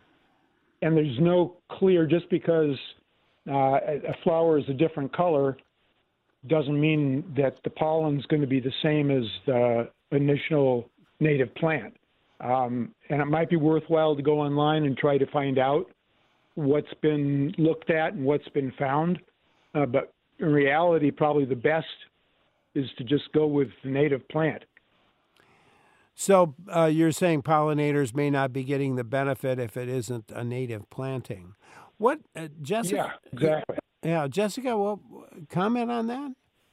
and there's no clear, just because uh, a flower is a different color doesn't mean that the pollen is going to be the same as the initial native plant. Um, and it might be worthwhile to go online and try to find out what's been looked at and what's been found. Uh, but in reality, probably the best is to just go with the native plant. So uh, you're saying pollinators may not be getting the benefit if it isn't a native planting. What, uh, Jessica? Yeah, exactly. Yeah, Jessica, well, comment on that?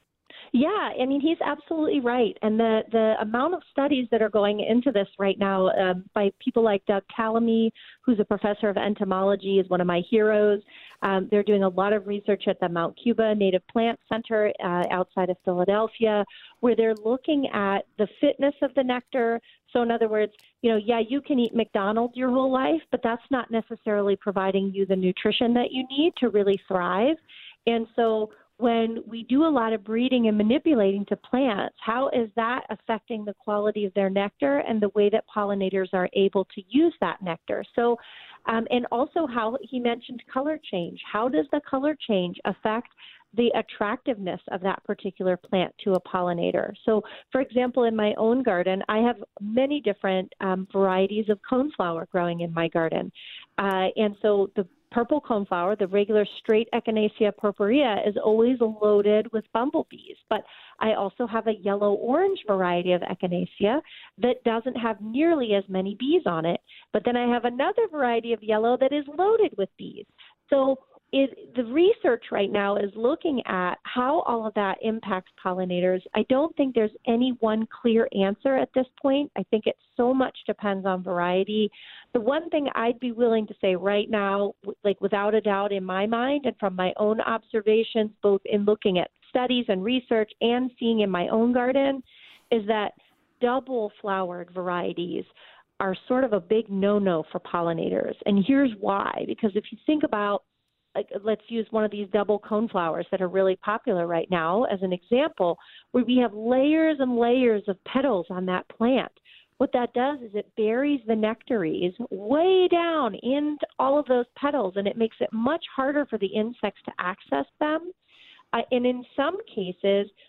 Yeah, I mean, he's absolutely right. And the, the amount of studies that are going into this right now uh, by people like Doug Calamy, who's a professor of entomology, is one of my heroes. Um, they're doing a lot of research at the Mount Cuba Native Plant Center uh, outside of Philadelphia, where they're looking at the fitness of the nectar. So in other words, you know, yeah, you can eat McDonald's your whole life, but that's not necessarily providing you the nutrition that you need to really thrive. And so when we do a lot of breeding and manipulating to plants, how is that affecting the quality of their nectar and the way that pollinators are able to use that nectar? So, um, and also how he mentioned color change. How does the color change affect the attractiveness of that particular plant to a pollinator? So, for example, in my own garden, I have many different um, varieties of coneflower growing in my garden. Uh, and so the purple coneflower, the regular straight Echinacea purpurea, is always loaded with bumblebees. But I also have a yellow-orange variety of Echinacea that doesn't have nearly as many bees on it. But then I have another variety of yellow that is loaded with bees. So it, the research right now is looking at how all of that impacts pollinators. I don't think there's any one clear answer at this point. I think it so much depends on variety. The one thing I'd be willing to say right now, like without a doubt in my mind and from my own observations, both in looking at studies and research and seeing in my own garden, is that double flowered varieties are sort of a big no-no for pollinators. And here's why. Because if you think about, like, let's use one of these double coneflowers that are really popular right now as an example, where we have layers and layers of petals on that plant. What that does is it buries the nectaries way down into all of those petals, and it makes it much harder for the insects to access them. Uh, and in some cases,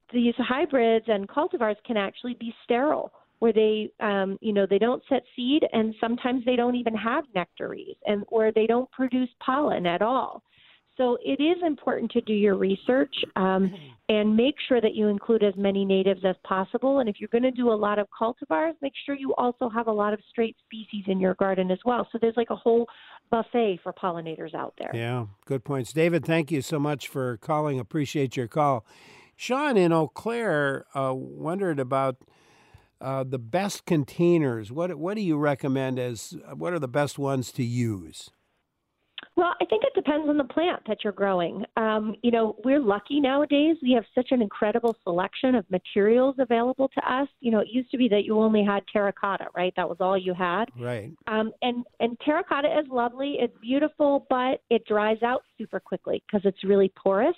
these hybrids and cultivars can actually be sterile, where they, um, you know, they don't set seed, and sometimes they don't even have nectaries, and or they don't produce pollen at all. So it is important to do your research um, and make sure that you include as many natives as possible. And if you're going to do a lot of cultivars, make sure you also have a lot of straight species in your garden as well. So there's like a whole buffet for pollinators out there. Yeah, good points. David, thank you so much for calling. Appreciate your call. Sean in Eau Claire uh, wondered about uh, the best containers. What what do you recommend as, what are the best ones to use? Well, I think it depends on the plant that you're growing. Um, you know, we're lucky nowadays. We have such an incredible selection of materials available to us. You know, it used to be that you only had terracotta, right? That was all you had. Right. Um, and, and terracotta is lovely. It's beautiful, but it dries out super quickly because it's really porous.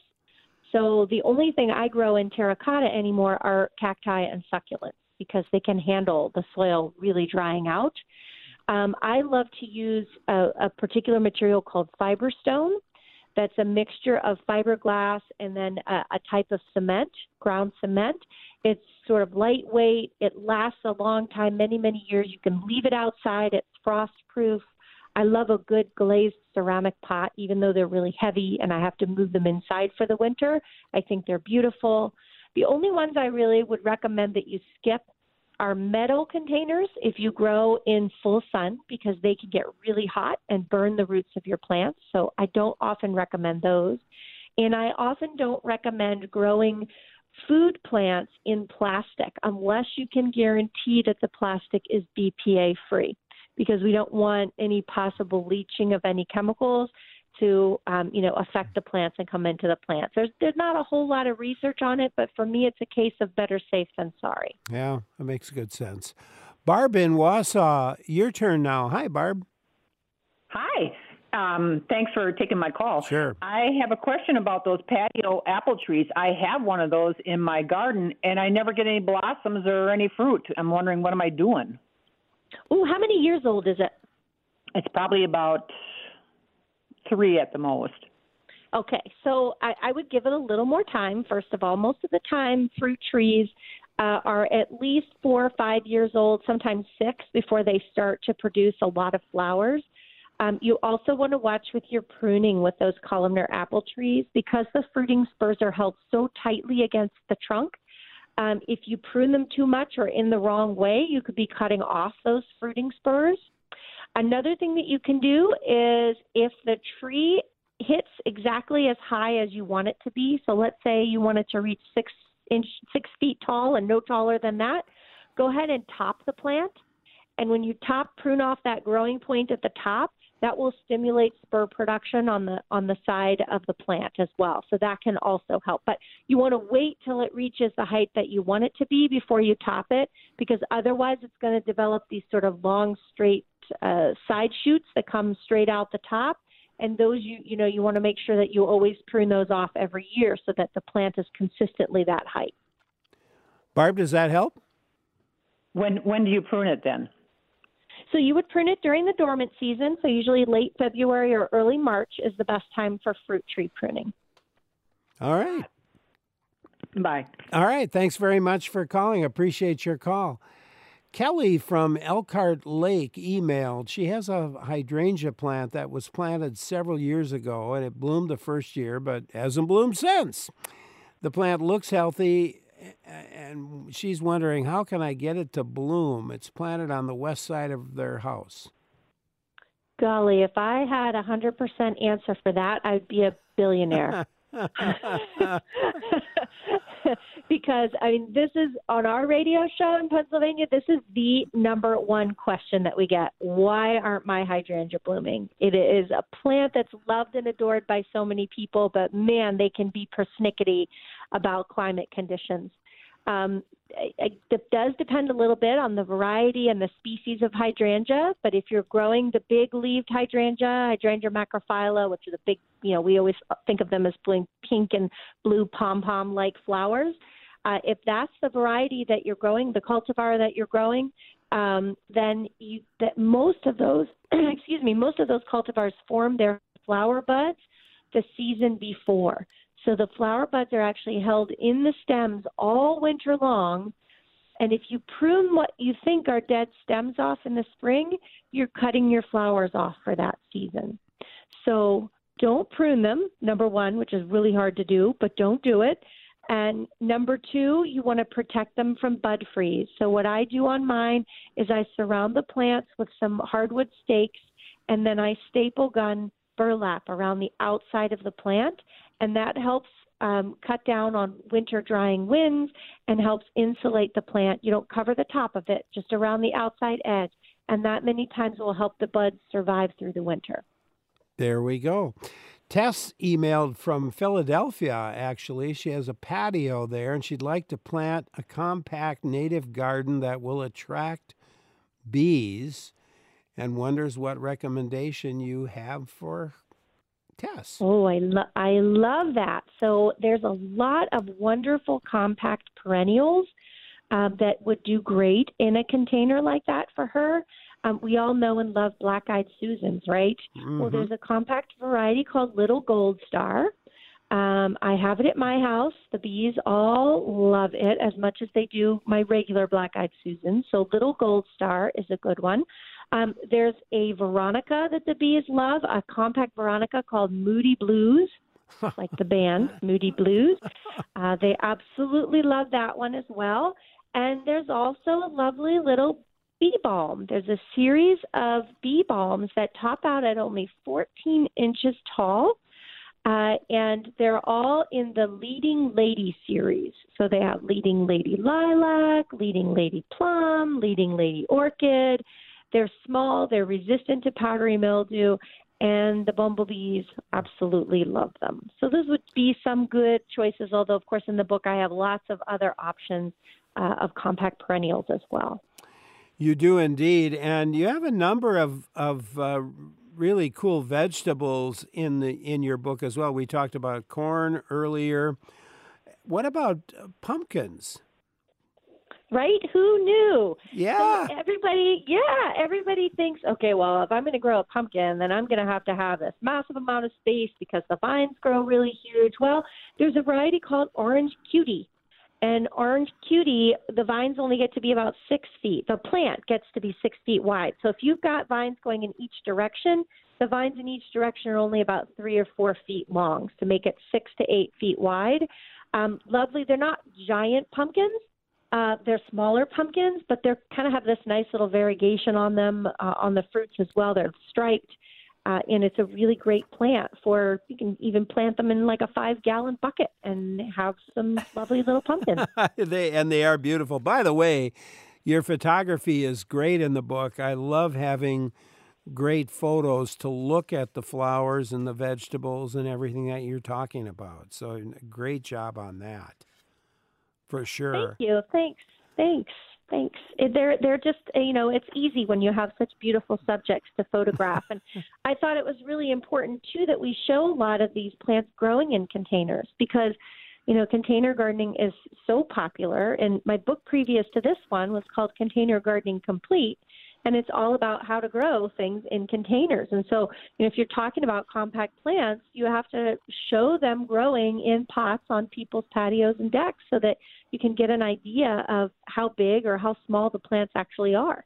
So the only thing I grow in terracotta anymore are cacti and succulents because they can handle the soil really drying out. Um, I love to use a, a particular material called Fiberstone. That's a mixture of fiberglass and then a, a type of cement, ground cement. It's sort of lightweight. It lasts a long time, many, many years. You can leave it outside. It's frost-proof. I love a good glazed ceramic pot, even though they're really heavy and I have to move them inside for the winter. I think they're beautiful. The only ones I really would recommend that you skip are metal containers if you grow in full sun because they can get really hot and burn the roots of your plants. So I don't often recommend those. And I often don't recommend growing food plants in plastic unless you can guarantee that the plastic is B P A free because we don't want any possible leaching of any chemicals to, um, you know, affect the plants and come into the plants. There's there's not a whole lot of research on it, but for me, it's a case of better safe than sorry. Yeah, that makes good sense. Barb in Wausau, your turn now. Hi, Barb. Hi. Um, thanks for taking my call. Sure. I have a question about those patio apple trees. I have one of those in my garden, and I never get any blossoms or any fruit. I'm wondering, what am I doing? Oh, how many years old is it? It's probably about three at the most. Okay, so I, I would give it a little more time, first of all. Most of the time, fruit trees uh, are at least four or five years old, sometimes six, before they start to produce a lot of flowers. Um, you also want to watch with your pruning with those columnar apple trees because the fruiting spurs are held so tightly against the trunk. Um, if you prune them too much or in the wrong way, you could be cutting off those fruiting spurs. Another thing that you can do is if the tree hits exactly as high as you want it to be, so let's say you want it to reach six inch, six feet tall and no taller than that, go ahead and top the plant. And when you top, prune off that growing point at the top, that will stimulate spur production on the on the side of the plant as well. So that can also help. But you want to wait till it reaches the height that you want it to be before you top it, because otherwise it's going to develop these sort of long, straight uh, side shoots that come straight out the top. And those, you you know, you want to make sure that you always prune those off every year so that the plant is consistently that height. Barb, does that help? When when do you prune it then? So you would prune it during the dormant season. So usually late February or early March is the best time for fruit tree pruning. All right. Bye. All right. Thanks very much for calling. Appreciate your call. Kelly from Elkhart Lake emailed. She has a hydrangea plant that was planted several years ago, and it bloomed the first year, but hasn't bloomed since. The plant looks healthy, and she's wondering, how can I get it to bloom? It's planted on the west side of their house. Golly, if I had a one hundred percent answer for that, I'd be a billionaire. Because, I mean, this is, on our radio show in Pennsylvania, this is the number one question that we get. Why aren't my hydrangea blooming? It is a plant that's loved and adored by so many people, but, man, they can be persnickety about climate conditions. Um, it, it does depend a little bit on the variety and the species of hydrangea, but if you're growing the big-leaved hydrangea, Hydrangea macrophylla, which are the big, you know, we always think of them as blowing pink and blue pom-pom-like flowers, uh, if that's the variety that you're growing, the cultivar that you're growing, um, then you, that most of those, excuse me, most of those cultivars form their flower buds the season before. So the flower buds are actually held in the stems all winter long. And if you prune what you think are dead stems off in the spring, you're cutting your flowers off for that season. So don't prune them, number one, which is really hard to do, but don't do it. And number two, you want to protect them from bud freeze. So what I do on mine is I surround the plants with some hardwood stakes, and then I staple gun burlap around the outside of the plant, and that helps um, cut down on winter drying winds and helps insulate the plant. You don't cover the top of it, just around the outside edge, and that many times will help the buds survive through the winter. There we go. Tess emailed from Philadelphia, actually. She has a patio there, and she'd like to plant a compact native garden that will attract bees, and wonders what recommendation you have for Tess. Oh, I, lo- I love that. So there's a lot of wonderful compact perennials uh, that would do great in a container like that for her. Um, we all know and love black-eyed Susans, right? Mm-hmm. Well, there's a compact variety called Little Gold Star. Um, I have it at my house. The bees all love it as much as they do my regular black-eyed Susan. So Little Gold Star is a good one. Um, there's a Veronica that the bees love, a compact Veronica called Moody Blues, like the band Moody Blues. Uh, they absolutely love that one as well. And there's also a lovely little bee balm. There's a series of bee balms that top out at only fourteen inches tall, uh, and they're all in the Leading Lady series. So they have Leading Lady Lilac, Leading Lady Plum, Leading Lady Orchid. They're small, they're resistant to powdery mildew, and the bumblebees absolutely love them. So those would be some good choices, although, of course, in the book I have lots of other options uh, of compact perennials as well. You do indeed, and you have a number of of uh, really cool vegetables in the in your book as well. We talked about corn earlier. What about uh, pumpkins? Right? Who knew? Yeah. So everybody, yeah, everybody thinks, okay, well, if I'm going to grow a pumpkin, then I'm going to have to have this massive amount of space because the vines grow really huge. Well, there's a variety called Orange Cutie. And Orange Cutie, the vines only get to be about six feet. The plant gets to be six feet wide. So if you've got vines going in each direction, the vines in each direction are only about three or four feet long to make it six to eight feet wide. Um, lovely. They're not giant pumpkins. Uh, they're smaller pumpkins, but they kind of have this nice little variegation on them, uh, on the fruits as well. They're striped. Uh, and it's a really great plant for, you can even plant them in like a five gallon bucket and have some lovely little pumpkins. they and they are beautiful. By the way, your photography is great in the book. I love having great photos to look at the flowers and the vegetables and everything that you're talking about. So great job on that, for sure. Thank you. Thanks. Thanks. Thanks. They're they're just, you know, it's easy when you have such beautiful subjects to photograph. And I thought it was really important, too, that we show a lot of these plants growing in containers because, you know, container gardening is so popular. And my book previous to this one was called Container Gardening Complete. And it's all about how to grow things in containers. And so, you know, if you're talking about compact plants, you have to show them growing in pots on people's patios and decks so that you can get an idea of how big or how small the plants actually are.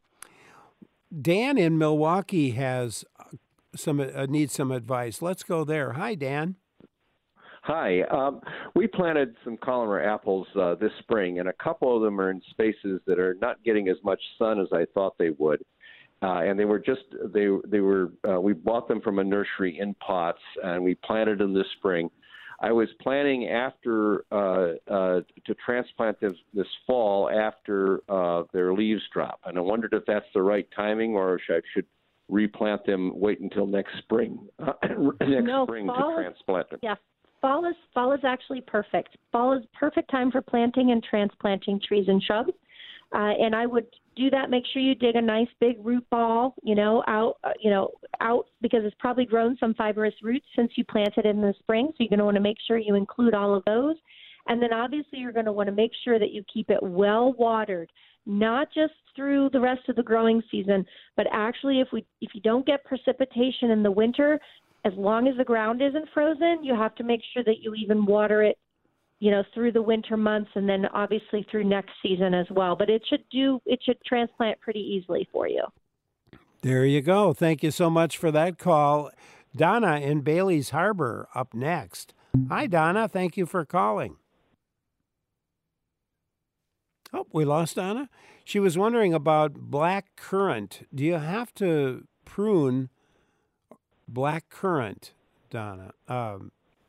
Dan in Milwaukee has some uh, needs some advice. Let's go there. Hi, Dan. Hi. Um, we planted some Collimer apples uh, this spring, and a couple of them are in spaces that are not getting as much sun as I thought they would. Uh, and they were just they they were uh, we bought them from a nursery in pots, and we planted them this spring. I was planning after uh, uh, to transplant this this fall after uh, their leaves drop, and I wondered if that's the right timing, or should I should replant them, wait until next spring, uh, next no, spring fall, to transplant them. Yeah. Fall is fall is actually perfect. Fall is perfect time for planting and transplanting trees and shrubs. Uh, and I would do that. Make sure you dig a nice big root ball, you know, out, uh, you know, out because it's probably grown some fibrous roots since you planted in the spring. So you're going to want to make sure you include all of those. And then obviously you're going to want to make sure that you keep it well watered, not just through the rest of the growing season, but actually if we if you don't get precipitation in the winter, as long as the ground isn't frozen, you have to make sure that you even water it, you know, through the winter months and then obviously through next season as well. But it should do, it should transplant pretty easily for you. There you go. Thank you so much for that call. Donna in Bailey's Harbor up next. Hi, Donna. Thank you for calling. Oh, we lost Donna. She was wondering about black currant. Do you have to prune black currant, Donna? Um,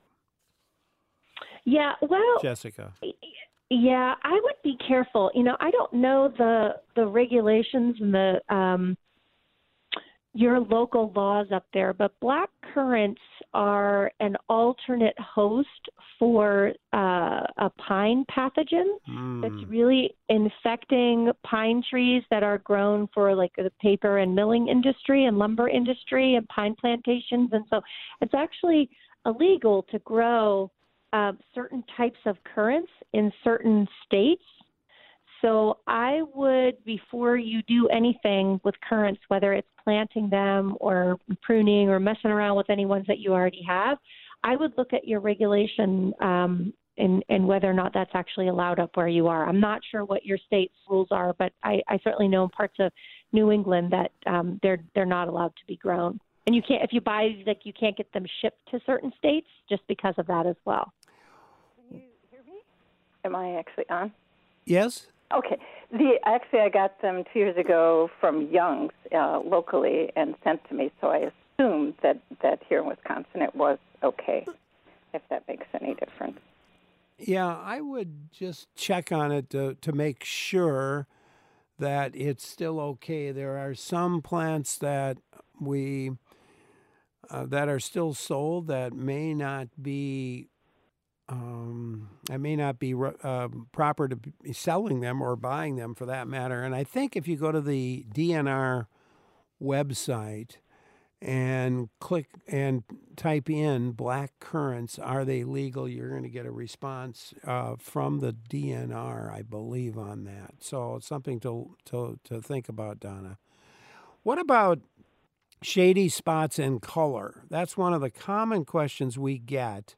yeah, well, Jessica. Yeah, I would be careful. You know, I don't know the the regulations and the um, your local laws up there, but black currants are an alternate host for uh, a pine pathogen Mm. that's really infecting pine trees that are grown for like the paper and milling industry and lumber industry and pine plantations. And so it's actually illegal to grow uh, certain types of currants in certain states. So I would, before you do anything with currants, whether it's planting them or pruning or messing around with any ones that you already have, I would look at your regulation um, and, and whether or not that's actually allowed up where you are. I'm not sure what your state's rules are, but I, I certainly know in parts of New England that um, they're they're not allowed to be grown. And you can't, if you buy, like, you can't get them shipped to certain states just because of that as well. Can you hear me? Am I actually on? Yes. Okay. The actually, I got them two years ago from Young's uh, locally and sent to me, so I assumed that, that here in Wisconsin it was okay, if that makes any difference. Yeah, I would just check on it to, to make sure that it's still okay. There are some plants that we uh, that are still sold that may not be um, it may not be uh, proper to be selling them or buying them for that matter. And I think if you go to the D N R website and click and type in black currants, are they legal? You're going to get a response uh, from the D N R, I believe, on that. So it's something to, to, to think about, Donna. What about shady spots in color? That's one of the common questions we get,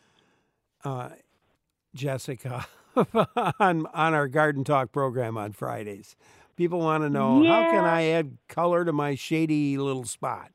uh, Jessica, on, on our Garden Talk program on Fridays. People want to know, Yeah. how can I add color to my shady little spot?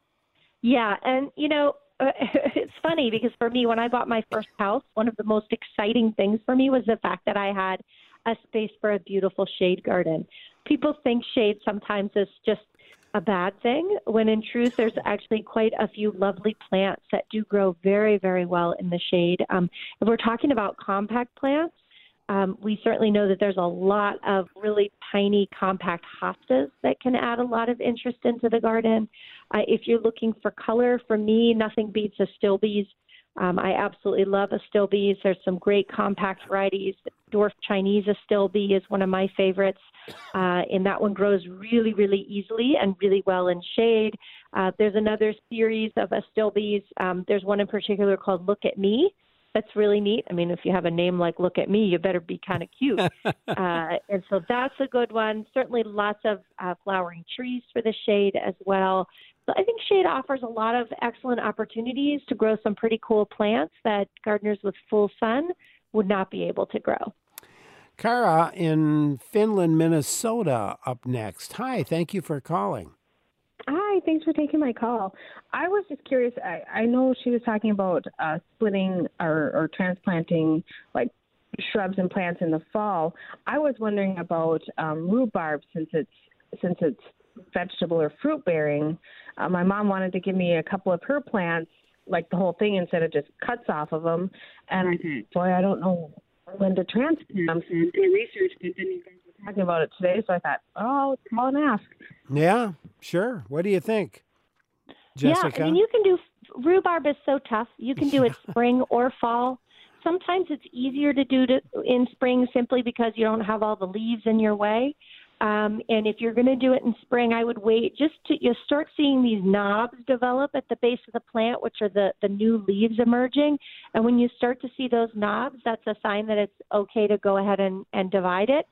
Yeah, and you know, uh, it's funny because for me, when I bought my first house, one of the most exciting things for me was the fact that I had a space for a beautiful shade garden. People think shade sometimes is just a bad thing, when in truth, there's actually quite a few lovely plants that do grow very, very well in the shade. Um, if we're talking about compact plants, Um, we certainly know that there's a lot of really tiny, compact hostas that can add a lot of interest into the garden. Uh, if you're looking for color, for me, nothing beats astilbes. Um, I absolutely love astilbes. There's some great compact varieties. Dwarf Chinese astilbe is one of my favorites, uh, and that one grows really, really easily and really well in shade. Uh, there's another series of astilbes. Um, there's one in particular called Look at Me. That's really neat. I mean, if you have a name like Look at Me, you better be kind of cute. uh, and so that's a good one. Certainly lots of uh, flowering trees for the shade as well. So I think shade offers a lot of excellent opportunities to grow some pretty cool plants that gardeners with full sun would not be able to grow. Kara in Finland, Minnesota, up next. Hi, thank you for calling. Hi, thanks for taking my call. I was just curious. I, I know she was talking about uh, splitting or, or transplanting like shrubs and plants in the fall. I was wondering about um, rhubarb since it's since it's vegetable or fruit bearing. Uh, my mom wanted to give me a couple of her plants, like the whole thing, instead of just cuts off of them. And I thought, boy, I don't know when to transplant them. So I did research, but then you guys were talking about it today, so I thought, oh, let's call and ask. Yeah, sure. What do you think, Jessica? Yeah, I mean, you can do, rhubarb is so tough. You can do it spring or fall. Sometimes it's easier to do to, in spring simply because you don't have all the leaves in your way. Um, and if you're going to do it in spring, I would wait just to you start seeing these knobs develop at the base of the plant, which are the, the new leaves emerging. And when you start to see those knobs, that's a sign that it's okay to go ahead and, and divide it.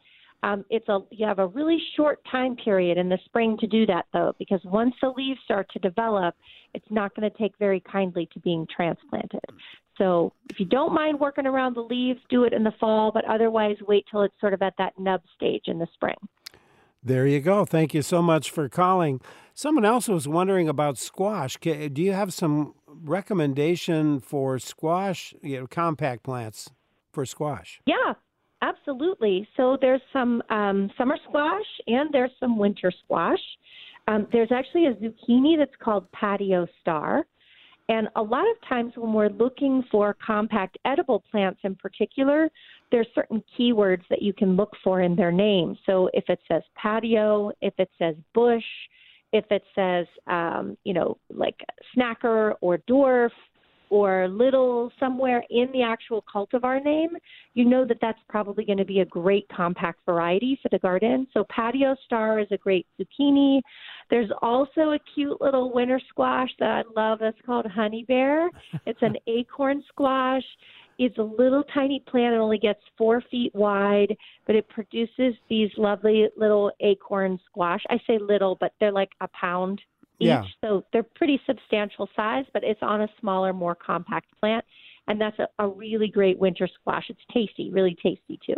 Um, it's a you have a really short time period in the spring to do that, though, because once the leaves start to develop, it's not going to take very kindly to being transplanted. So if you don't mind working around the leaves, do it in the fall, but otherwise wait till it's sort of at that nub stage in the spring. There you go. Thank you so much for calling. Someone else was wondering about squash. Do you have some recommendation for squash, you know, compact plants for squash? Yeah, absolutely. So there's some um, summer squash and there's some winter squash. Um, there's actually a zucchini that's called Patio Star. And a lot of times when we're looking for compact edible plants in particular, there's certain keywords that you can look for in their name. So if it says patio, if it says bush, if it says, um, you know, like snacker or dwarf or little somewhere in the actual cultivar name, you know that that's probably going to be a great compact variety for the garden. So Patio Star is a great zucchini. There's also a cute little winter squash that I love that's called Honey Bear. It's an acorn squash. It's a little tiny plant. It only gets four feet wide, but it produces these lovely little acorn squash. I say little, but they're like a pound each. Yeah. So they're pretty substantial size, but it's on a smaller, more compact plant. And that's a, a really great winter squash. It's tasty, really tasty too.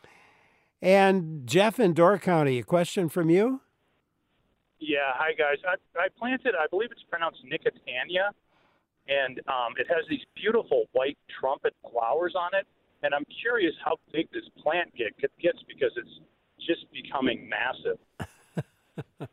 And Jeff in Door County, a question from you? Yeah, hi guys. I, I planted, I believe it's pronounced Nicotania, and um, it has these beautiful white trumpet flowers on it. And I'm curious how big this plant get, gets because it's just becoming massive.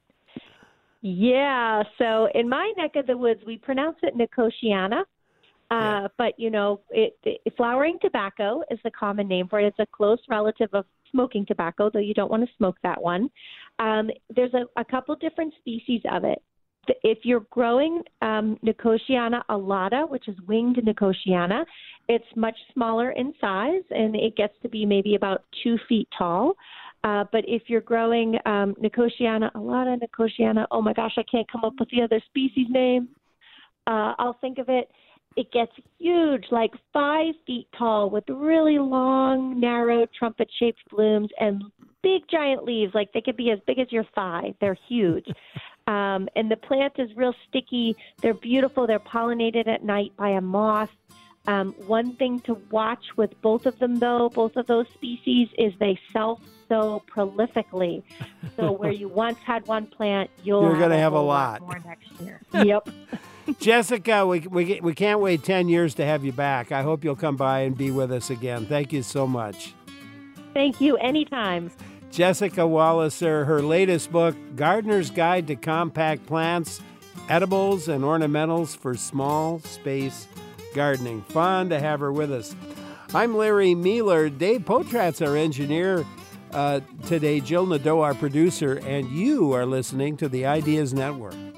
Yeah, so in my neck of the woods, we pronounce it Nicotiana. Uh, yeah. But, you know, it, it, flowering tobacco is the common name for it. It's a close relative of smoking tobacco, though you don't want to smoke that one. Um, there's a, a couple different species of it. If you're growing um, Nicotiana alata, which is winged Nicotiana, it's much smaller in size, and it gets to be maybe about two feet tall. Uh, but if you're growing um, Nicotiana alata, Nicotiana, oh my gosh, I can't come up with the other species name. Uh, I'll think of it. It gets huge, like five feet tall with really long, narrow, trumpet-shaped blooms and big, giant leaves. Like they could be as big as your thigh. They're huge. um, and the plant is real sticky. They're beautiful. They're pollinated at night by a moth. Um, one thing to watch with both of them, though, both of those species, is they self-sow prolifically. So where you once had one plant, you'll You're going to have a lot lot more next year. Yep. Jessica, we, we, we can't wait ten years to have you back. I hope you'll come by and be with us again. Thank you so much. Thank you. Anytime. Jessica Walliser, her latest book, Gardener's Guide to Compact Plants, Edibles and Ornamentals for Small Space Gardening. Fun to have her with us. I'm Larry Mealer. Dave Potrat's our engineer uh, today. Jill Nadeau, our producer. And you are listening to the Ideas Network.